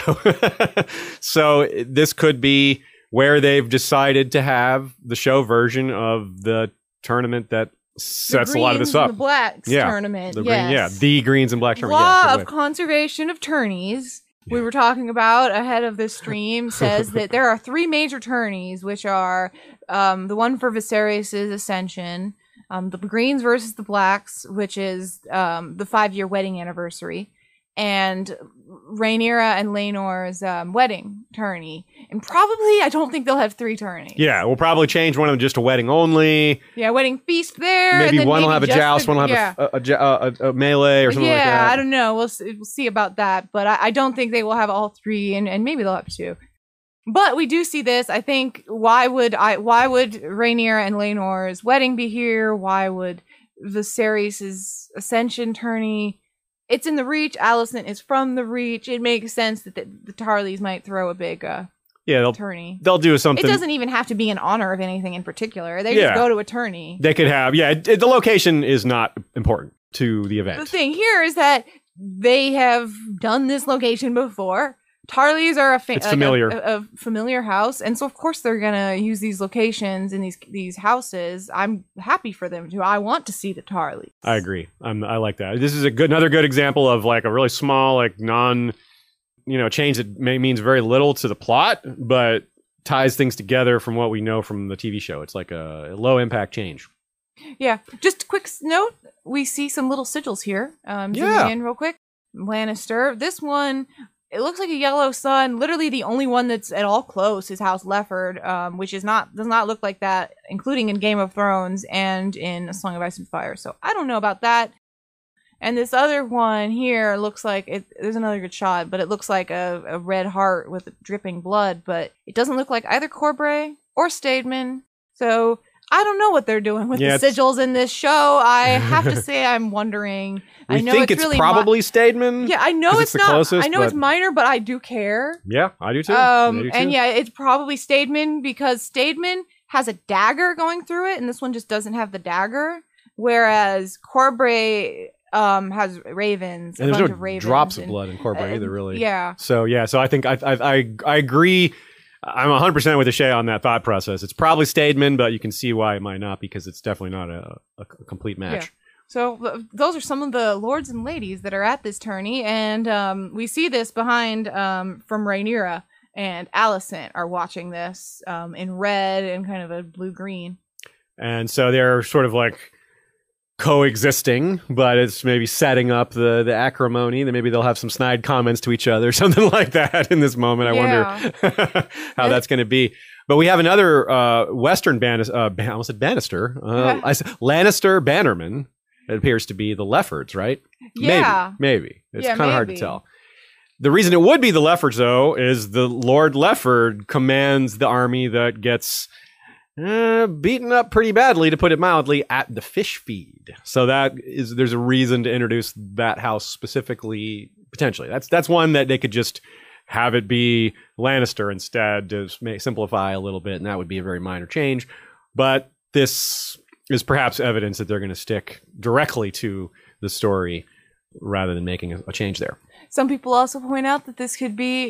So this could be where they've decided to have the show version of the tournament that sets a lot of this up. The Blacks tournament. The Greens and Black tournament. Law of conservation of tourneys. We were talking about ahead of this stream says that there are 3 major tourneys, which are the one for Viserys' Ascension, the Greens versus the Blacks, which is the 5-year wedding anniversary, and Rhaenyra and Laenor's wedding tourney. And probably, I don't think they'll have 3 tourneys. Yeah, we'll probably change one of them just to wedding only. Yeah, wedding feast there. Maybe one will have a joust, one will have a melee or something like that. Yeah, I don't know. We'll see about that. But I don't think they will have all 3, and maybe they'll have 2. But we do see this. I think why would Rhaenyra and Laenor's wedding be here? Why would Viserys' Ascension tourney? It's in the Reach. Alicent is from the Reach. It makes sense that the Tarlys might throw a big tourney. They'll do something. It doesn't even have to be in honor of anything in particular. They just go to a tourney. They could have, the location is not important to the event. The thing here is that they have done this location before. Tarlys are a familiar house, and so of course they're gonna use these locations in these houses. I'm happy for them to. I want to see the Tarlys. I agree. I like that. This is another good example of like a really small, like change that means very little to the plot, but ties things together from what we know from the TV show. It's like a low impact change. Yeah. Just a quick note: we see some little sigils here. Zooming in real quick. Lannister. This one. It looks like a yellow sun. Literally, the only one that's at all close is House Lefford, which does not look like that, including in Game of Thrones and in A Song of Ice and Fire. So I don't know about that. And this other one here looks like there's another good shot, but it looks like a red heart with dripping blood. But it doesn't look like either Corbray or Staidman. So I don't know what they're doing with the sigils in this show. I have to say, I'm wondering. I think it's really probably Staidman. Yeah, I know it's not. Closest, I know it's minor, but I do care. Yeah, I do too. And it's probably Staidman because Staidman has a dagger going through it, and this one just doesn't have the dagger. Whereas Corbray has ravens. And there's no drops of blood in Corbray either, really. Yeah. So I think I agree. I'm 100% with Ashay on that thought process. It's probably Staidman, but you can see why it might not, because it's definitely not a complete match. Yeah. So those are some of the lords and ladies that are at this tourney, and we see this behind from Rhaenyra and Alicent are watching this in red and kind of a blue-green. And so they're sort of like coexisting, but it's maybe setting up the acrimony. That maybe they'll have some snide comments to each other, something like that in this moment. I wonder how that's going to be. But we have another Western Bannister, I almost said Bannister, Lannister Bannerman. It appears to be the Leffords, right? Yeah. Maybe. It's kind of hard to tell. The reason it would be the Leffords, though, is the Lord Lefford commands the army that gets beaten up pretty badly, to put it mildly, at the fish feed. So there's a reason to introduce that house specifically, potentially. That's one that they could just have it be Lannister instead to simplify a little bit, and that would be a very minor change. But this is perhaps evidence that they're going to stick directly to the story rather than making a change there. Some people also point out that this could be,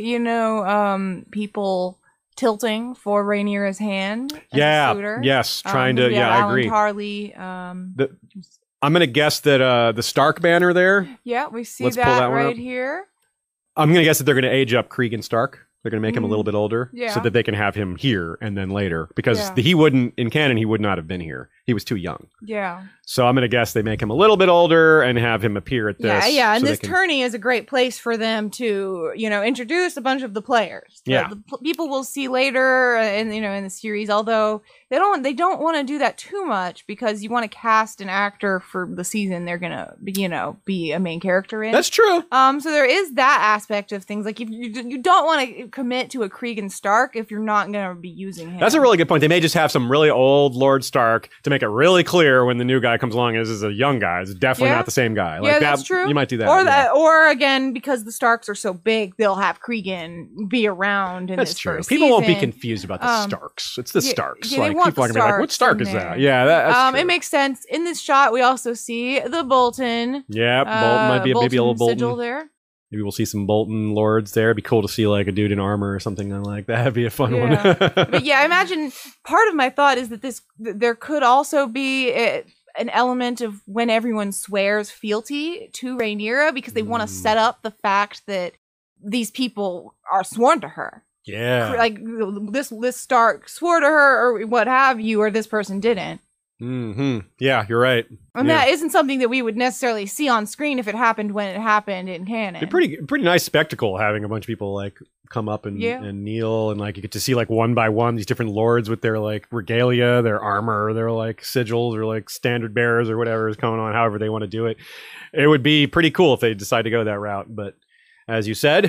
people tilting for Rhaenyra's hand. Trying to. Yeah, I agree. Tarly. I'm going to guess that the Stark banner there. Yeah, we see that right here. I'm going to guess that they're going to age up Cregan Stark. They're going to make him a little bit older Yeah. so that they can have him here and then later. Because Yeah. he wouldn't, in canon, he would not have been here. He was too young. Yeah. So I'm going to guess they make him a little bit older and have him appear at this. Yeah. And so this tourney is a great place for them to, introduce a bunch of the players. Yeah. The people we'll see later in the series, although they don't want to do that too much because you want to cast an actor for the season they're going to, be a main character in. That's true. So there is that aspect of things. Like, if you don't want to commit to a Cregan Stark if you're not going to be using him. That's a really good point. They may just have some really old Lord Stark to make it really clear when the new guy comes along. This is a young guy. It's definitely not the same guy. Like that's true. You might do that. Or again, because the Starks are so big, they'll have Cregan be around in That's this true. first People won't be season. confused about the Starks. It's the Starks. Yeah, they like want people are the gonna be like, "What Stark Starks is in that?" there. Yeah, that's true. It makes sense. In this shot, we also see the Bolton. Yeah, Bolton might be maybe a little Bolton sigil there. Maybe we'll see some Bolton lords there. It'd be cool to see like a dude in armor or something like that. It'd be a fun one. But yeah, I imagine part of my thought is that there could also be an element of when everyone swears fealty to Rhaenyra because they want to set up the fact that these people are sworn to her. Yeah. Like this Stark swore to her or what have you, or this person didn't. Mm-hmm. Yeah, you're right. And that isn't something that we would necessarily see on screen if it happened when it happened in canon. It's pretty nice spectacle having a bunch of people like come up and kneel, and like you get to see like one by one these different lords with their like regalia, their armor, their like sigils or like standard bearers or whatever is going on, however they want to do it. It would be pretty cool if they decide to go that route, but as you said,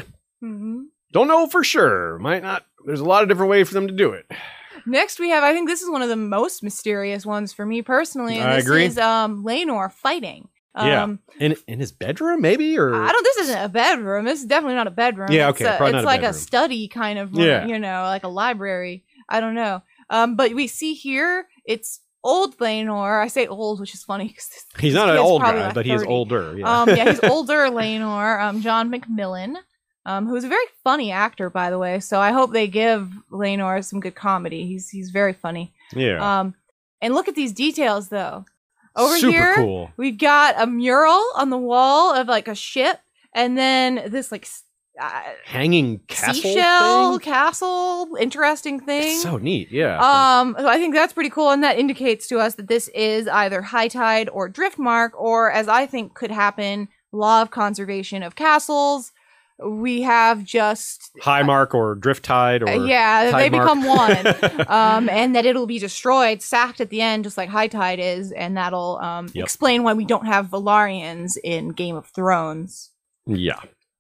don't know for sure. Might not. There's a lot of different ways for them to do it. Next, we have, I think this is one of the most mysterious ones for me personally. And I agree. Is Laenor fighting. In his bedroom, maybe? Or this isn't a bedroom. This is definitely not a bedroom. Yeah, okay. It's probably not like a study kind of, like a library. I don't know. But we see here, it's old Laenor. I say old, which is funny because he's not an old guy, but he's older. Yeah, he's older Laenor. John McMillan. Who's a very funny actor, by the way. So I hope they give Laenor some good comedy. He's very funny. Yeah. And look at these details, though. Over Super here, cool. We've got a mural on the wall of like a ship, and then this like hanging castle seashell thing? castle, interesting thing. That's so neat. Yeah. So I think that's pretty cool, and that indicates to us that this is either high tide or Driftmark, or as I think could happen, law of conservation of castles. We have just High Mark or Drift Tide or they become Mark. one, and that it'll be destroyed, sacked at the end, just like High Tide is, and that'll explain why we don't have Velaryons in Game of Thrones. Yeah.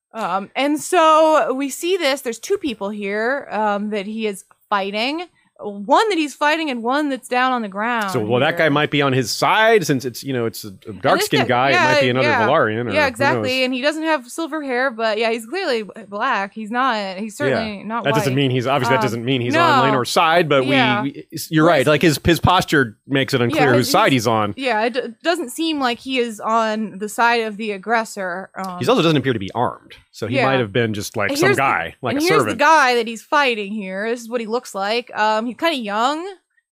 And so we see this. There's two people here that he is fighting. One that he's fighting and one that's down on the ground. So, that guy might be on his side since it's, it's a dark-skinned guy. It might be another Velaryon. Yeah, exactly. And he doesn't have silver hair, but yeah, he's clearly black. He's certainly not white. That doesn't mean he's on Laenor's side, but you're right. Like his posture makes it unclear whose side he's on. Yeah, it doesn't seem like he is on the side of the aggressor. He also doesn't appear to be armed. So he might have been just like some guy, like a servant. Here's the guy that he's fighting here. This is what he looks like. He's kind of young.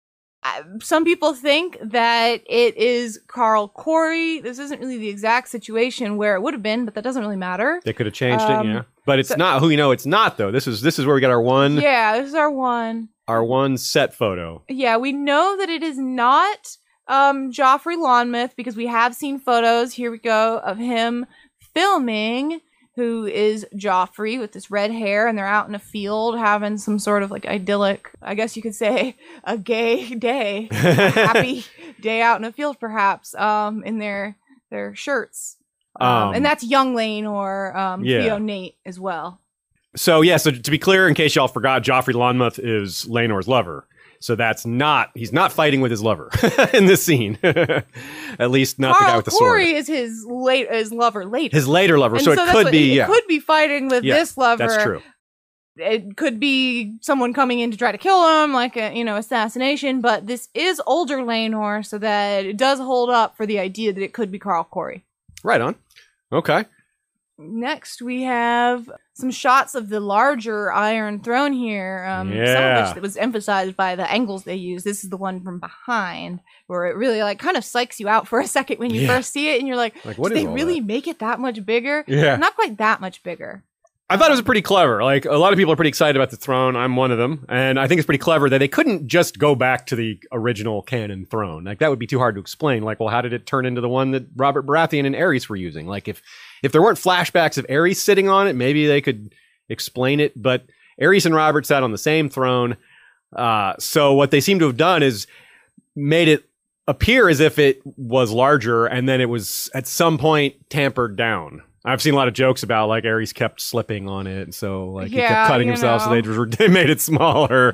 Some people think that it is Carl Corey. This isn't really the exact situation where it would have been, but that doesn't really matter. They could have changed it, yeah. But it's not who it's not though. This is where we got our one. Yeah, this is our one. Our one set photo. Yeah, we know that it is not Joffrey Lonmouth because we have seen photos. Here we go of him filming. Who is Joffrey with this red hair, and they're out in a field having some sort of like idyllic, I guess you could say, a gay day, a happy day out in a field, perhaps, in their shirts. And that's young Laenor, Theo Nate as well. So to be clear, in case y'all forgot, Joffrey Lonmouth is Laenor's lover. So he's not fighting with his lover in this scene. At least not the guy with the sword. Corey is his lover later. His later lover. And so it could be, He could be fighting with this lover. That's true. It could be someone coming in to try to kill him, like a, assassination. But this is older Laenor, so that it does hold up for the idea that it could be Carl Corey. Right on. Okay. Next, we have some shots of the larger Iron Throne here. Some of which was emphasized by the angles they use. This is the one from behind, where it really like kind of psychs you out for a second when you first see it, and you're like, did they really make it that much bigger? Yeah, not quite that much bigger. I thought it was pretty clever. Like, a lot of people are pretty excited about the throne. I'm one of them. And I think it's pretty clever that they couldn't just go back to the original canon throne. Like, that would be too hard to explain. Like, well, how did it turn into the one that Robert Baratheon and Aerys were using? Like, if there weren't flashbacks of Aerys sitting on it, maybe they could explain it. But Aerys and Robert sat on the same throne. So what they seem to have done is made it appear as if it was larger, and then it was at some point tampered down. I've seen a lot of jokes about like Aerys kept slipping on it, so like he kept cutting himself, so they made it smaller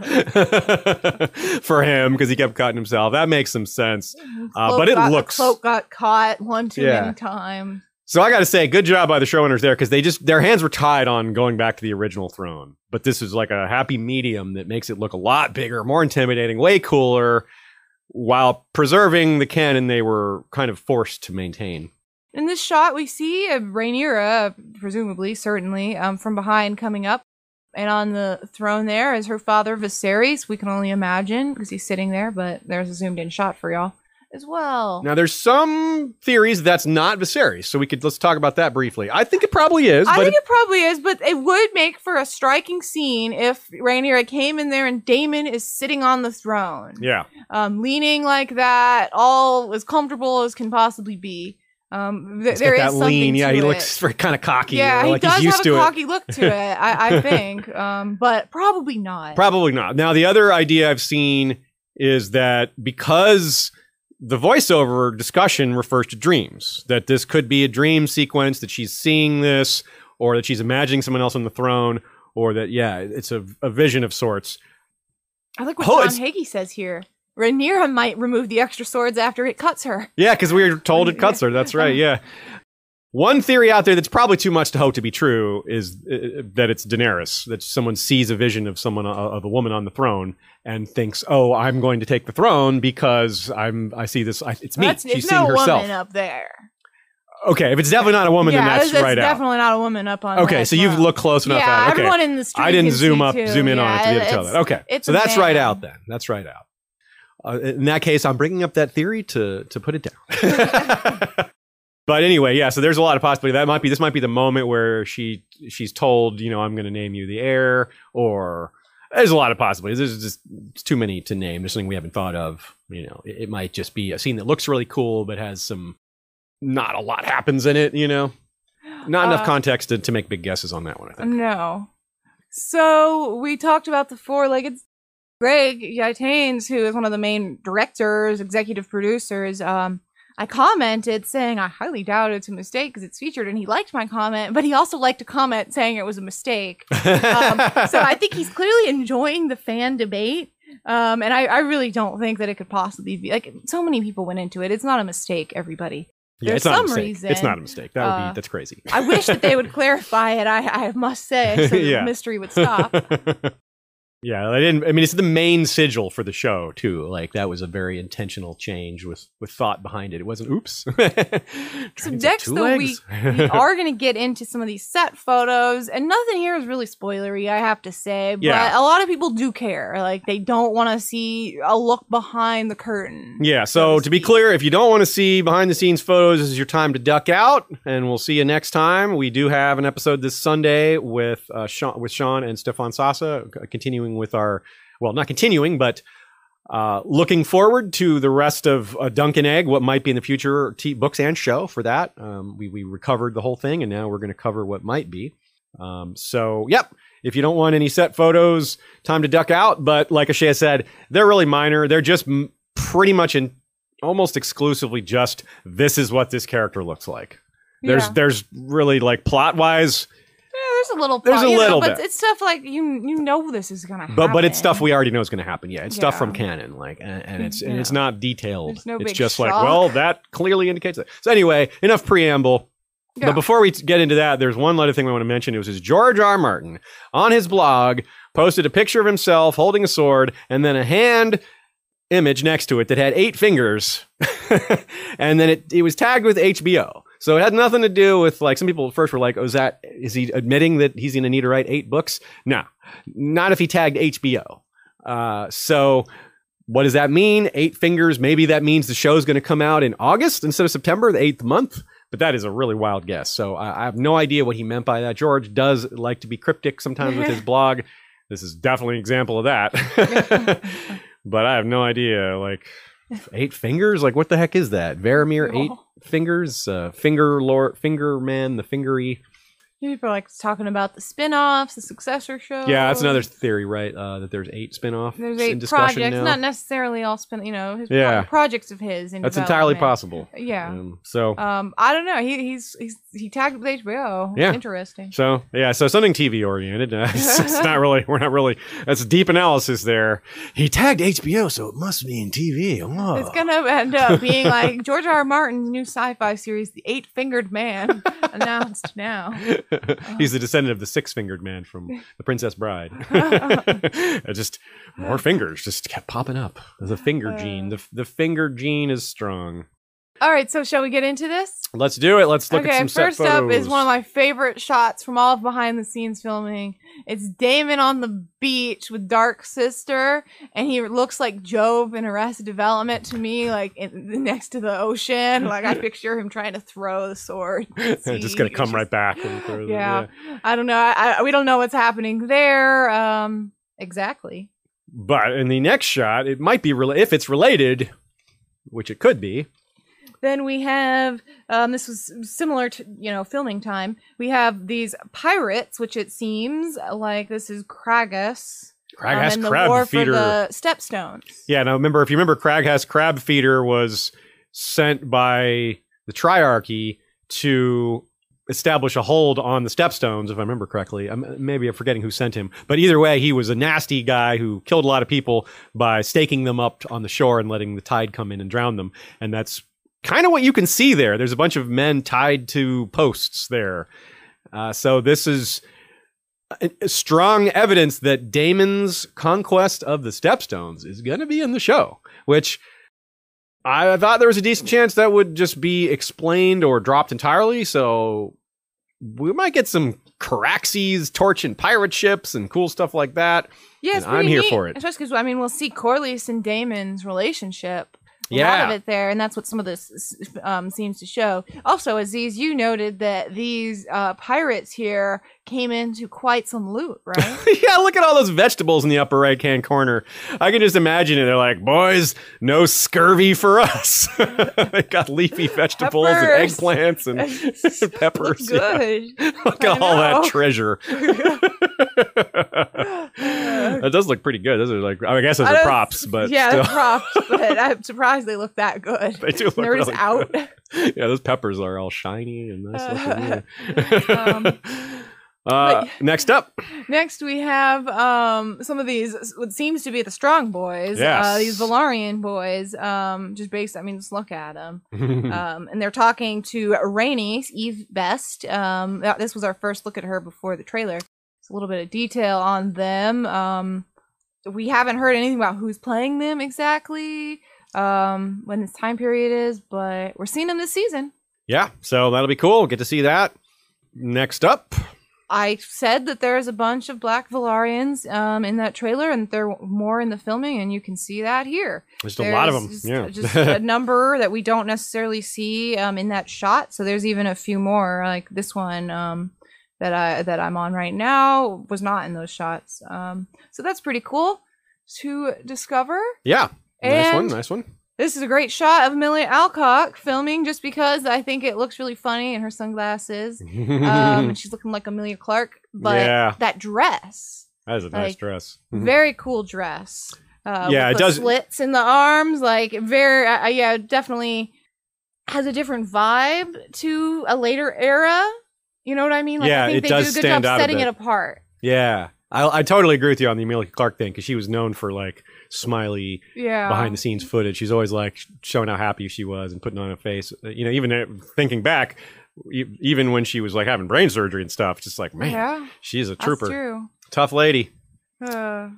for him because he kept cutting himself. That makes some sense, but it looks. The cloak got caught one too many times. So I got to say, good job by the showrunners there because their hands were tied on going back to the original throne, but this is like a happy medium that makes it look a lot bigger, more intimidating, way cooler, while preserving the canon they were kind of forced to maintain. In this shot, we see Rhaenyra, presumably, certainly, from behind coming up. And on the throne there is her father, Viserys. We can only imagine, because he's sitting there, but there's a zoomed-in shot for y'all as well. Now, there's some theories that's not Viserys, so let's talk about that briefly. I think it probably is. I think it probably is, but it would make for a striking scene if Rhaenyra came in there and Daemon is sitting on the throne. Yeah. Leaning like that, all as comfortable as can possibly be. There is that something lean. Yeah, to he it. looks very kind of cocky. Yeah, like he does he's used have a to cocky look to it, I think. But probably not. Probably not. Now, the other idea I've seen is that because the voiceover discussion refers to dreams, that this could be a dream sequence, that she's seeing this, or that she's imagining someone else on the throne, or that, it's a vision of sorts. I like what John Hagee says here. Rhaenyra might remove the extra swords after it cuts her. Yeah, because we were told it cuts her. That's right, yeah. One theory out there that's probably too much to hope to be true is that it's Daenerys, that someone sees a vision of of a woman on the throne and thinks, "Oh, I'm going to take the throne because I see this. It's me." She's seeing herself. There's no woman up there. Okay, if it's definitely not a woman, then that's right out. Definitely not a woman up on. Okay, so you've looked close enough at it. Okay. Everyone in the street. I didn't zoom in on it to be able to tell that. Okay, so that's right out then. That's right out. In that case, I'm bringing up that theory to put it down. But anyway, yeah. So there's a lot of possibility. This might be the moment where she's told, I'm going to name you the heir, or there's a lot of possibilities. There's just too many to name. There's something we haven't thought of. It might just be a scene that looks really cool, but has not a lot happens in it. Not enough context to make big guesses on that one, I think. No. So we talked about the four-legged. Greg Yaitanes, who is one of the main directors, executive producers, I commented saying I highly doubt it's a mistake because it's featured, and he liked my comment, but he also liked a comment saying it was a mistake. So I think he's clearly enjoying the fan debate, and I really don't think that it could possibly be, like, so many people went into it. It's not a mistake, everybody. Yeah, There's it's not some a mistake. reason. It's not a mistake. That's crazy. I wish that they would clarify it, I must say, so the mystery would stop. Yeah, it's the main sigil for the show too. Like, that was a very intentional change with thought behind it. It wasn't oops. So next, though, we are going to get into some of these set photos, and nothing here is really spoilery, I have to say. But a lot of people do care. Like, they don't want to see a look behind the curtain. Yeah. So to be clear, if you don't want to see behind the scenes photos, this is your time to duck out, and we'll see you next time. We do have an episode this Sunday with Sean and Stefan Sasa, continuing with our, not continuing, but looking forward to the rest of Dunk and Egg, what might be in the future, books and show for that. We recovered the whole thing, and now we're going to cover what might be. If you don't want any set photos, time to duck out. But like Ashaya said, they're really minor. They're just pretty much almost exclusively just, this is what this character looks like. There's really, like, plot-wise, there's a little bit. But it's stuff like this is gonna happen. But it's stuff we already know is gonna happen. Yeah, it's stuff from canon, like, and it's not detailed. It's just shock. Like, well, that clearly indicates that. So anyway, enough preamble. Yeah. But before we get into that, there's one other thing we want to mention. It was George R. Martin on his blog posted a picture of himself holding a sword and then a hand image next to it that had 8 fingers, and then it was tagged with HBO. So it had nothing to do with, like, some people at first were like, is he admitting that he's going to need to write 8 books? No, not if he tagged HBO. So what does that mean? 8 fingers. Maybe that means the show's going to come out in August instead of September, the 8th month. But that is a really wild guess. So I have no idea what he meant by that. George does like to be cryptic sometimes with his blog. This is definitely an example of that. But I have no idea. Like 8 fingers? Like what the heck is that? Varamir 8 fingers? Finger man, the fingery. People are like talking about the spin-offs, the successor show. Yeah, that's another theory, right? That there's 8 spin-offs. There's 8 projects, now. Not necessarily all his projects of his. That's entirely possible. Yeah. I don't know. He tagged with HBO. Yeah. Interesting. So something TV oriented. It's not really. We're not really. That's deep analysis there. He tagged HBO, so it must be in TV. Oh. It's gonna end up being like George R. R. Martin's new sci-fi series, The 8-Fingered Man, announced now. He's the descendant of the 6-fingered man from The Princess Bride. Just more fingers just kept popping up. The finger gene. The finger gene is strong. All right, so shall we get into this? Let's do it. Let's look at some set photos. First up is one of my favorite shots from all of behind the scenes filming. It's Damon on the beach with Dark Sister, and he looks like Job in Arrested Development to me, like next to the ocean. Like I picture him trying to throw the sword. Just gonna come right back. Yeah, I don't know. We don't know what's happening there exactly. But in the next shot, it might be if it's related, which it could be. Then we have, this was similar to, filming time. We have these pirates, which it seems like this is Kragas. Kragas and Crab the war Feeder. For the Stepstones. Yeah, now if you remember, Kragas Crab Feeder was sent by the Triarchy to establish a hold on the Stepstones, if I remember correctly. Maybe I'm forgetting who sent him. But either way, he was a nasty guy who killed a lot of people by staking them up on the shore and letting the tide come in and drown them. And that's kind of what you can see there. There's a bunch of men tied to posts there. So this is strong evidence that Damon's conquest of the Stepstones is going to be in the show, which I thought there was a decent chance that would just be explained or dropped entirely. So we might get some Caraxes torching pirate ships and cool stuff like that. Yes, I'm here for it. Especially because, we'll see Corlys and Damon's relationship. A lot of it there, and that's what some of this seems to show. Also, Aziz, you noted that these pirates here came into quite some loot, right? Yeah, look at all those vegetables in the upper right-hand corner. I can just imagine it. They're like, boys, no scurvy for us. They got leafy vegetables and eggplants and peppers. Good. Yeah. Look at all that treasure. That does look pretty good. Those are I guess those are props, but they're props. But I'm surprised they look that good. They do look they're really just out. Good. Yeah, those peppers are all shiny and nice looking. Next up. Next we have some of these, what seems to be the strong boys. Yes. These Velaryon boys. Just based, just look at them. And they're talking to Rhaenys, Eve Best. This was our first look at her before the trailer. It's a little bit of detail on them. We haven't heard anything about who's playing them exactly, when this time period is, but we're seeing them this season. Yeah, so that'll be cool. We'll get to see that. Next up. I said that there's a bunch of Black Velaryons in that trailer, and there are more in the filming, and you can see that here. There's a lot of them. Just a number that we don't necessarily see in that shot. So there's even a few more, like this one that I'm on right now was not in those shots. So that's pretty cool to discover. Yeah, nice one. This is a great shot of Amelia Alcock filming just because I think it looks really funny in her sunglasses. And she's looking like Amelia Clarke. But that dress. That is a nice dress. Very cool dress. It does. Slits in the arms. Definitely has a different vibe to a later era. You know what I mean? I think it they does do a good job setting it bit. Apart. Yeah. I totally agree with you on the Amelia Clarke thing, because she was known for smiley behind the scenes footage. She's always showing how happy she was and putting on a face. Even thinking back, even when she was having brain surgery and stuff, just man, she's a trooper. That's true. Tough lady. Then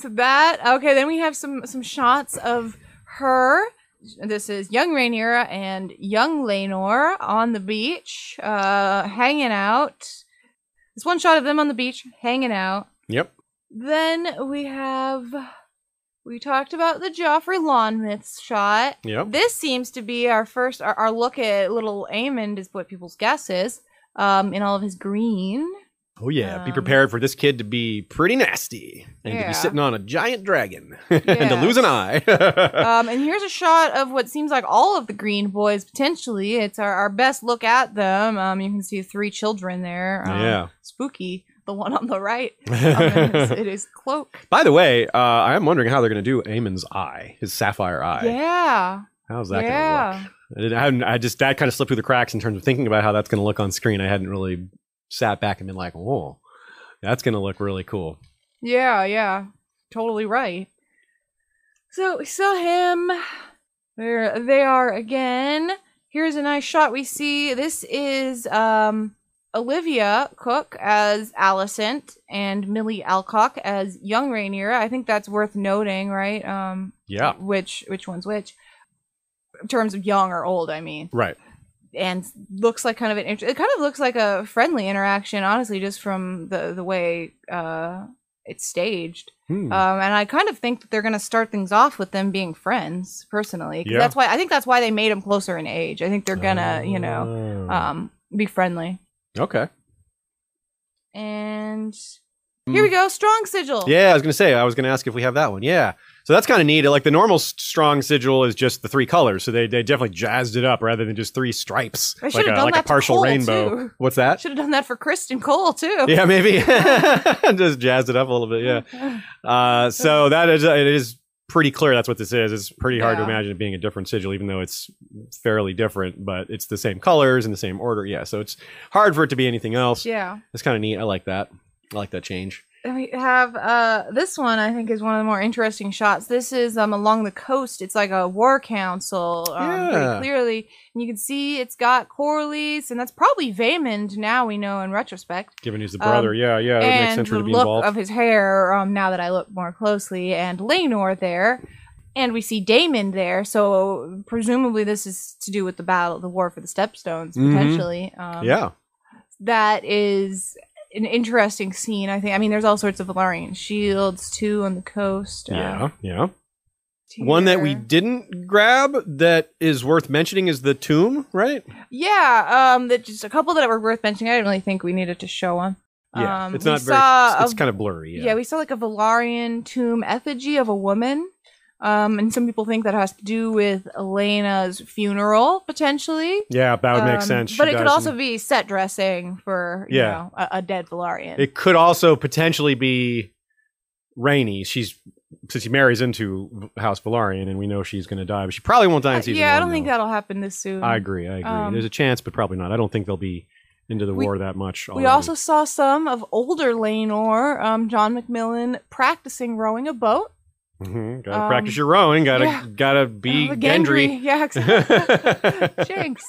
we have some shots of her. This is young Rhaenyra and young Laenor on the beach, hanging out. There's one shot of them on the beach hanging out. Yep. Then we have We talked about the Joffrey Lonmouth shot. Yep. This seems to be our first, our look at little Aemond is what people's guess is, in all of his green. Oh, yeah. Be prepared for this kid to be pretty nasty and to be sitting on a giant dragon and to lose an eye. And here's a shot of what seems like all of the Green Boys, potentially. It's our best look at them. You can see 3 children there. Spooky. The one on the right. It is Cloak. By the way, I am wondering how they're going to do Aemon's eye, his sapphire eye. Yeah. How's that going to look? I just, that kind of slipped through the cracks in terms of thinking about how that's going to look on screen. I hadn't really sat back and been like, whoa, that's going to look really cool. Yeah. Totally right. So we saw him. There they are again. Here's a nice shot we see. This is Olivia Cook as Alicent and Millie Alcock as young Rhaenyra. I think that's worth noting, right? Yeah. Which one's which? In terms of young or old, I mean. Right. And looks like kind of it kind of looks like a friendly interaction, honestly, just from the way it's staged. And I kind of think that they're going to start things off with them being friends, personally. Because that's why they made them closer in age. I think they're gonna, be friendly. Okay. And here we go, strong sigil. Yeah, I was going to ask if we have that one. Yeah. So that's kind of neat. Like the normal strong sigil is just the 3 colors. So they definitely jazzed it up rather than just 3 stripes. I should have done that a partial Cole rainbow. Too. What's that? Should have done that for Kristen Cole too. Yeah, maybe. Just jazzed it up a little bit. Yeah. So it is pretty clear that's what this is. It's pretty hard to imagine it being a different sigil, even though it's fairly different, but it's the same colors and the same order. Yeah. So it's hard for it to be anything else. Yeah. It's kind of neat. I like that. I like that change. And we have this one, I think, is one of the more interesting shots. This is along the coast. It's like a war council, pretty clearly. And you can see it's got Corlys, and that's probably Vaemond now, we know in retrospect. Given he's the brother, that makes sense for him to be involved. And the look of his hair, now that I look more closely, and Laenor there. And we see Daemon there, so presumably this is to do with the war for the Stepstones, potentially. That is an interesting scene, I think. I mean, there's all sorts of Valyrian shields, too, on the coast. Yeah. One that we didn't grab that is worth mentioning is the tomb, right? Yeah, that just a couple that were worth mentioning. I didn't really think we needed to show them. Yeah, it's not very... It's kind of blurry, Yeah, we saw like a Valyrian tomb effigy of a woman. And some people think that has to do with Elena's funeral, potentially. Yeah, that would make sense. But it could also be set dressing for, you know, a dead Valyrian. It could also potentially be Rhaenys. Since she marries into House Velaryon, and we know she's going to die, but she probably won't die in season 1. I don't think that'll happen this soon. I agree. There's a chance, but probably not. I don't think they'll be into the war that much already. We also saw some of older Laenor, John Macmillan, practicing rowing a boat. Gotta practice your rowing. Gotta be Gendry. Yeah, exactly. Jinx.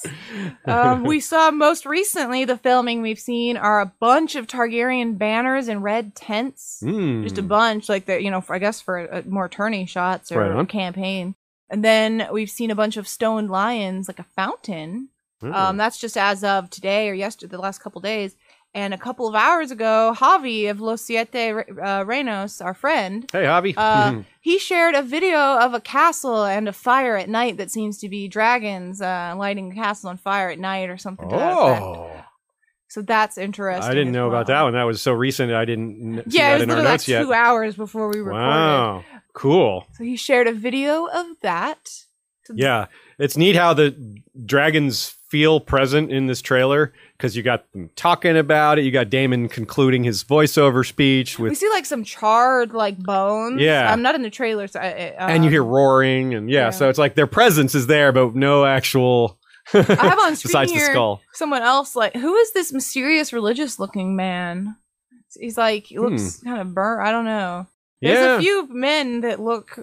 We saw most recently the filming we've seen are a bunch of Targaryen banners and red tents. Just a bunch, like the I guess for more tourney shots or campaign. And then we've seen a bunch of stone lions, like a fountain. That's just as of today or yesterday, the last couple days. And a couple of hours ago, Javi of Los Siete Reinos, our friend. Hey, Javi. He shared a video of a castle and a fire at night that seems to be dragons lighting a castle on fire at night or something to that effect. So that's interesting. I didn't know about that one. That was so recent. I didn't see that in our notes yet. Yeah, it was like 2 hours before we recorded. Wow. Cool. So he shared a video of that. Yeah. It's neat how the dragons feel present in this trailer because you got them talking about it. You got Daemon concluding his voiceover speech with. We see like some charred like bones. Yeah, I'm not in the trailer, so and you hear roaring and so it's like their presence is there, but no actual. I have on screen besides here the skull. Someone else like who is this mysterious religious looking man? He's like he looks kind of burnt. I don't know. There's a few men that look.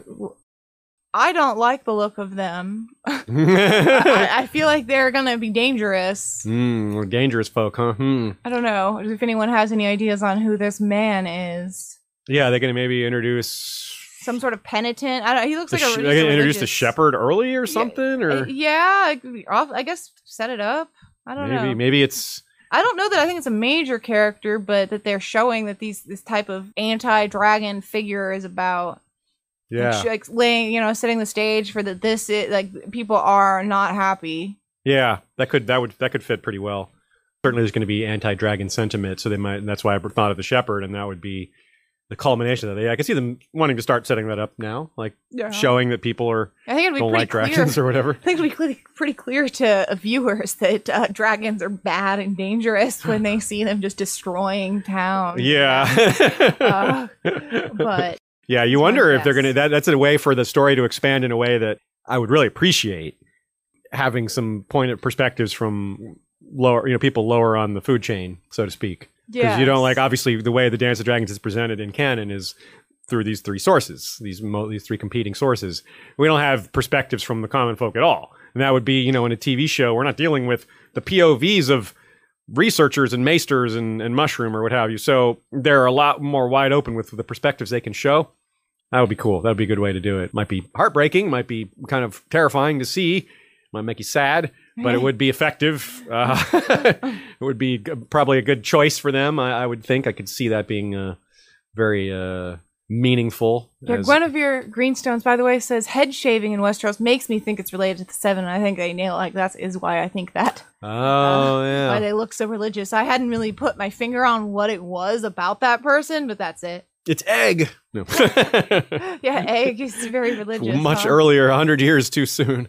I don't like the look of them. I feel like they're going to be dangerous. Dangerous folk, huh? I don't know if anyone has any ideas on who this man is. Yeah, they're going to maybe introduce... some sort of penitent. He looks like a religious... They're going to introduce the shepherd early or something? I guess set it up. I don't know. Maybe it's... I don't know that I think it's a major character, but that they're showing that this type of anti-dragon figure is about... Yeah. Like laying, setting the stage for that. This is like people are not happy. Yeah, that could fit pretty well. Certainly, there's going to be anti-dragon sentiment, so they might. And that's why I thought of the Shepherd, and that would be the culmination of that. Yeah, I can see them wanting to start setting that up now, like showing that people don't like dragons or whatever. I think it'll be pretty clear to viewers that dragons are bad and dangerous when they see them just destroying towns. Yeah, but yeah, you wonder if they're going to. That's a way for the story to expand in a way that I would really appreciate, having some pointed perspectives from lower, people lower on the food chain, so to speak. Because you don't obviously the way the Dance of Dragons is presented in canon is through these three sources, these three competing sources. We don't have perspectives from the common folk at all. And that would be, in a TV show, we're not dealing with the POVs of researchers and maesters and mushroom or what have you. So they're a lot more wide open with the perspectives they can show. That would be cool. That would be a good way to do it. Might be heartbreaking, might be kind of terrifying to see, might make you sad, but it would be effective. It would be probably a good choice for them. I would think I could see that being very meaningful. Yeah, Guinevere Greenstones, by the way, says head shaving in Westeros makes me think it's related to the Seven. And I think they nail it. That is why I think that. Why they look so religious. I hadn't really put my finger on what it was about that person, but that's it. It's egg. No. Yeah, egg is very religious. Much earlier, 100 years too soon.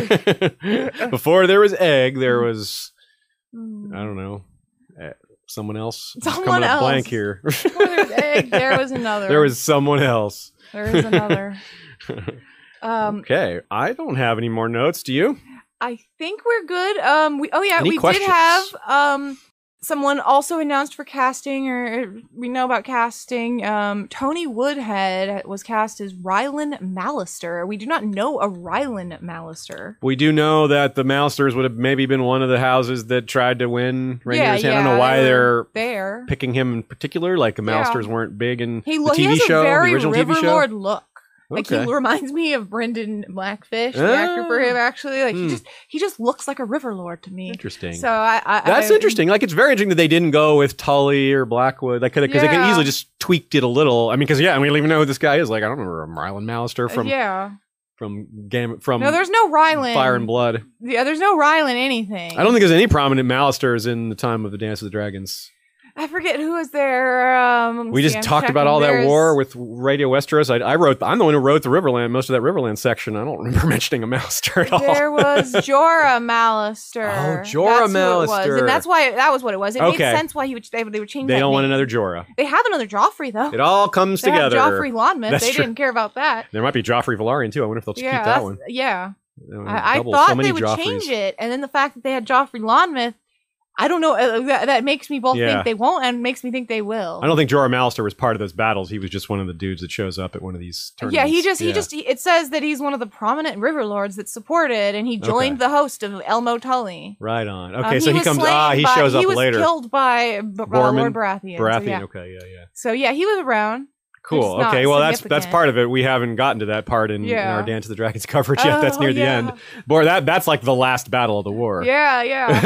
Before there was egg, there was, I don't know, someone else. Someone else. Blank here. Before there was egg, there was another. There was someone else. There is another. Okay, I don't have any more notes. Do you? I think we're good. We questions? did have someone also announced for casting, or we know about casting. Tony Woodhead was cast as Rylan Mallister. We do not know a Rylan Mallister. We do know that the Mallisters would have maybe been one of the houses that tried to win Rhaenyra's hand. I don't know why they're picking him in particular. Like the Mallisters weren't big in the TV show, the original TV show. Riverlord look. Like he reminds me of Brendan Blackfish, the actor for him. Actually, like he just looks like a Riverlord to me. Interesting. So that's interesting. Like it's very interesting that they didn't go with Tully or Blackwood, like because they could easily just tweaked it a little. I mean, because we don't even know who this guy is. Like I don't remember Rylan Mallister from No, there's no Rylan. Fire and Blood. Yeah, there's no Rylan anything. I don't think there's any prominent Mallisters in the time of the Dance of the Dragons. I forget who was there. We just talked about all that war with Radio Westeros. I'm the one who wrote the Riverland, most of that Riverland section. I don't remember mentioning a Mallister at all. There was Jorah Mallister. Oh, Jorah Mallister. And that's why that was what it was. It made sense why they would change that. They don't want another Jorah. They have another Joffrey, though. It all comes together. Joffrey Lonmouth. They didn't care about that. There might be Joffrey Velaryon, too. I wonder if they'll just keep that one. Yeah. I thought they would change it. And then the fact that they had Joffrey Lonmouth, I don't know. That makes me both think they won't and makes me think they will. I don't think Jorah Mallister was part of those battles. He was just one of the dudes that shows up at one of these tournaments. Yeah, it says that he's one of the prominent Riverlords that supported, and he joined the host of Elmo Tully. Right on. Okay, so he comes. He shows up later. He was killed by Lord Baratheon. Baratheon. Okay, yeah. So yeah, he was around. Cool. Okay. Well, that's part of it. We haven't gotten to that part in our Dance of the Dragons coverage yet. That's near the end. Boy, that's like the last battle of the war. Yeah.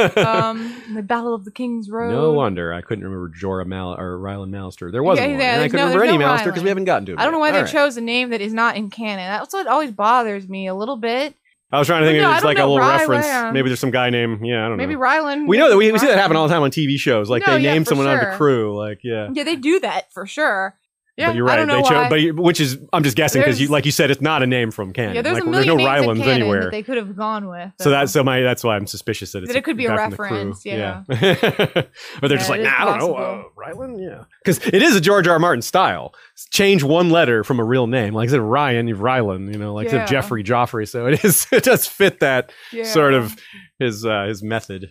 The Battle of the King's Road. No wonder I couldn't remember Jorah or Rylan Mallister. There wasn't one. And I couldn't remember any Mallister because we haven't gotten to it. I don't know why they chose a name that is not in canon. That's what always bothers me a little bit. I was trying to think it's like a little reference. Maybe there's some guy named, I don't know. Maybe Rylan. We know that we see that happen all the time on TV shows. Like they name someone on the crew. Like, yeah. Yeah, they do that for sure. Yeah, but you're right. I don't know why. Which is, I'm just guessing because, like you said, it's not a name from canon. Yeah, there's like, a million no names Rylans in canon anywhere that they could have gone with. That's why I'm suspicious that it could be a reference. Yeah. But they're just like, I don't know, Rylan. Yeah, because it is a George R. R. Martin style. Change one letter from a real name, like instead of Ryan, you've Rylan. Like instead of Jeffrey, Joffrey. So it does fit that sort of his method.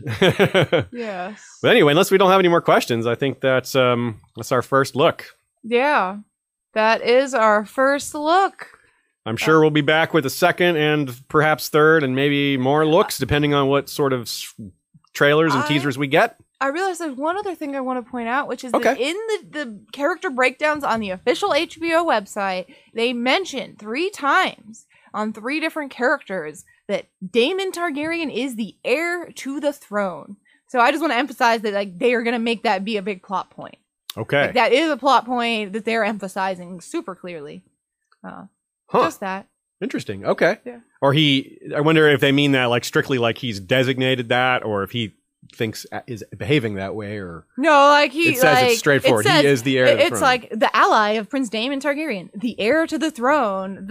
Yes. But anyway, unless we don't have any more questions, I think that's our first look. Yeah, that is our first look. I'm sure we'll be back with a second and perhaps third and maybe more looks, depending on what sort of trailers and teasers we get. I realize there's one other thing I want to point out, which is that in the character breakdowns on the official HBO website, they mention 3 times on 3 different characters that Daemon Targaryen is the heir to the throne. So I just want to emphasize that they are going to make that be a big plot point. Okay. That is a plot point that they're emphasizing super clearly. Just that. Interesting. Okay. Yeah. Or I wonder if they mean that like strictly like he's designated that, or if he thinks is behaving that way, or no, like it says it's straightforward. He is the heir to the throne. It's like the ally of Prince Daemon Targaryen, the heir to the throne,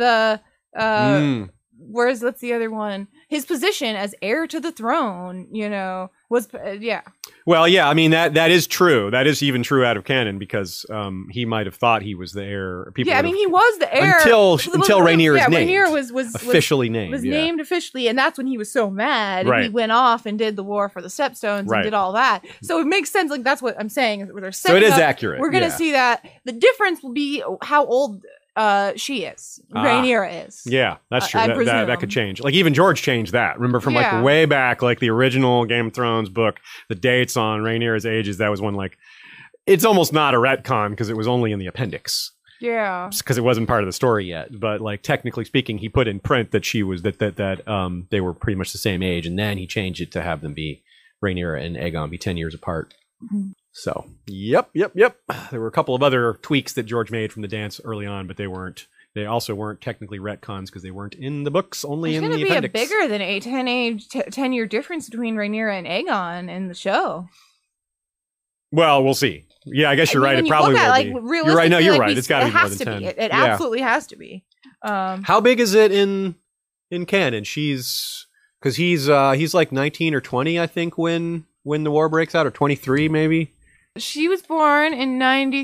what's the other one? His position as heir to the throne, was yeah. Well, yeah, I mean that is true. That is even true out of canon, because he might have thought he was the heir. He was the heir until Rhaenyra is named. Rhaenyra was officially named. Was named officially, and that's when he was so mad. Right. He went off and did the war for the Stepstones and did all that. So it makes sense. Like that's what I'm saying. So it is accurate. We're gonna see that. The difference will be how old she is. Rhaenyra is. Yeah, that's true. That could change. Like even George changed that. Remember from like way back, like the original Game of Thrones book, the dates on Rhaenyra's ages, that was one like, it's almost not a retcon because it was only in the appendix. Yeah. Because it wasn't part of the story yet. But like technically speaking, he put in print that she was that they were pretty much the same age, and then he changed it to have them be Rhaenyra and Aegon be 10 years apart. Mm-hmm. So, yep. There were a couple of other tweaks that George made from the dance early on, but they also weren't technically retcons because they weren't in the books, only in the appendix. There's going to be a bigger than a 10-year difference between Rhaenyra and Aegon in the show. Well, we'll see. Yeah, I guess you're right. It probably will be. You're right. No, you're right. It's got to be more than 10. It absolutely has to be. How big is it in canon? Because he's like 19 or 20, I think, when the war breaks out, or 23 maybe. She was born in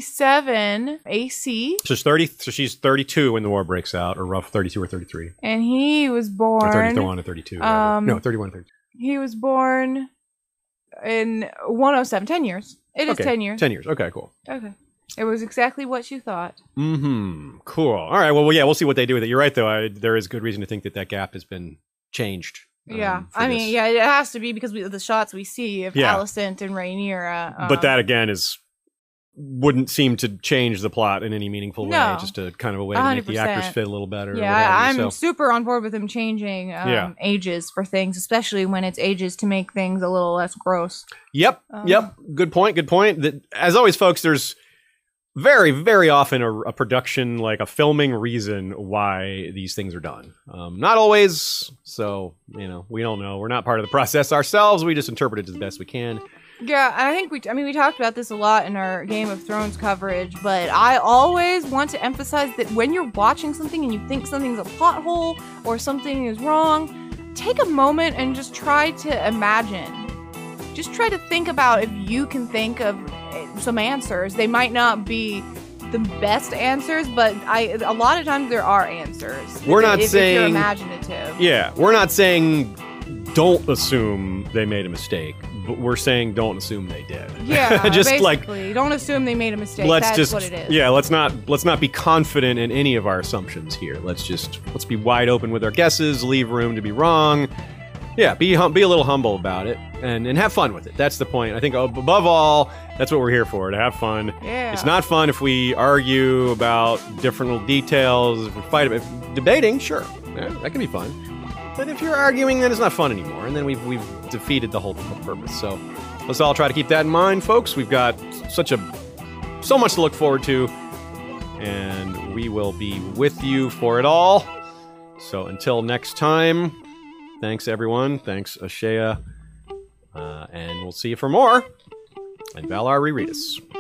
97 AC. So she's 32 when the war breaks out, or rough 32 or 33. And he was born... Or 31 or 32. No, 31 or 32. He was born in 107. 10 years. It is 10 years. 10 years. Okay, cool. Okay. It was exactly what you thought. Mm-hmm. Cool. All right, well, yeah, we'll see what they do with it. You're right, though. There is good reason to think that gap has been changed. Yeah, it has to be because the shots we see of Alicent and Rhaenyra. But that again wouldn't seem to change the plot in any meaningful way. Just a kind of a way to make the actors fit a little better. Yeah, I'm super on board with them changing ages for things, especially when it's ages to make things a little less gross. Yep. Good point. As always, folks, there's very, very often a production, like a filming reason why these things are done. Not always. So, we don't know. We're not part of the process ourselves. We just interpret it as best we can. Yeah, I think we talked about this a lot in our Game of Thrones coverage, but I always want to emphasize that when you're watching something and you think something's a plot hole or something is wrong, take a moment and just try to imagine. Just try to think about if you can think of some answers. They might not be the best answers, but a lot of times there are answers. We're not saying if you're imaginative. Yeah, we're not saying don't assume they made a mistake, but we're saying don't assume they did. Yeah, just basically, don't assume they made a mistake. That's what it is. Yeah, let's not be confident in any of our assumptions here. Let's be wide open with our guesses, leave room to be wrong. Yeah, be a little humble about it and have fun with it. That's the point. I think above all, that's what we're here for, to have fun. Yeah. It's not fun if we argue about different little details, if we fight about debating, sure. Yeah, that can be fun. But if you're arguing, then it's not fun anymore, and then we've defeated the whole purpose. So let's all try to keep that in mind, folks. We've got so much to look forward to, and we will be with you for it all. So until next time, thanks everyone. Thanks Ashea, and we'll see you for more. And Valar Reread Us.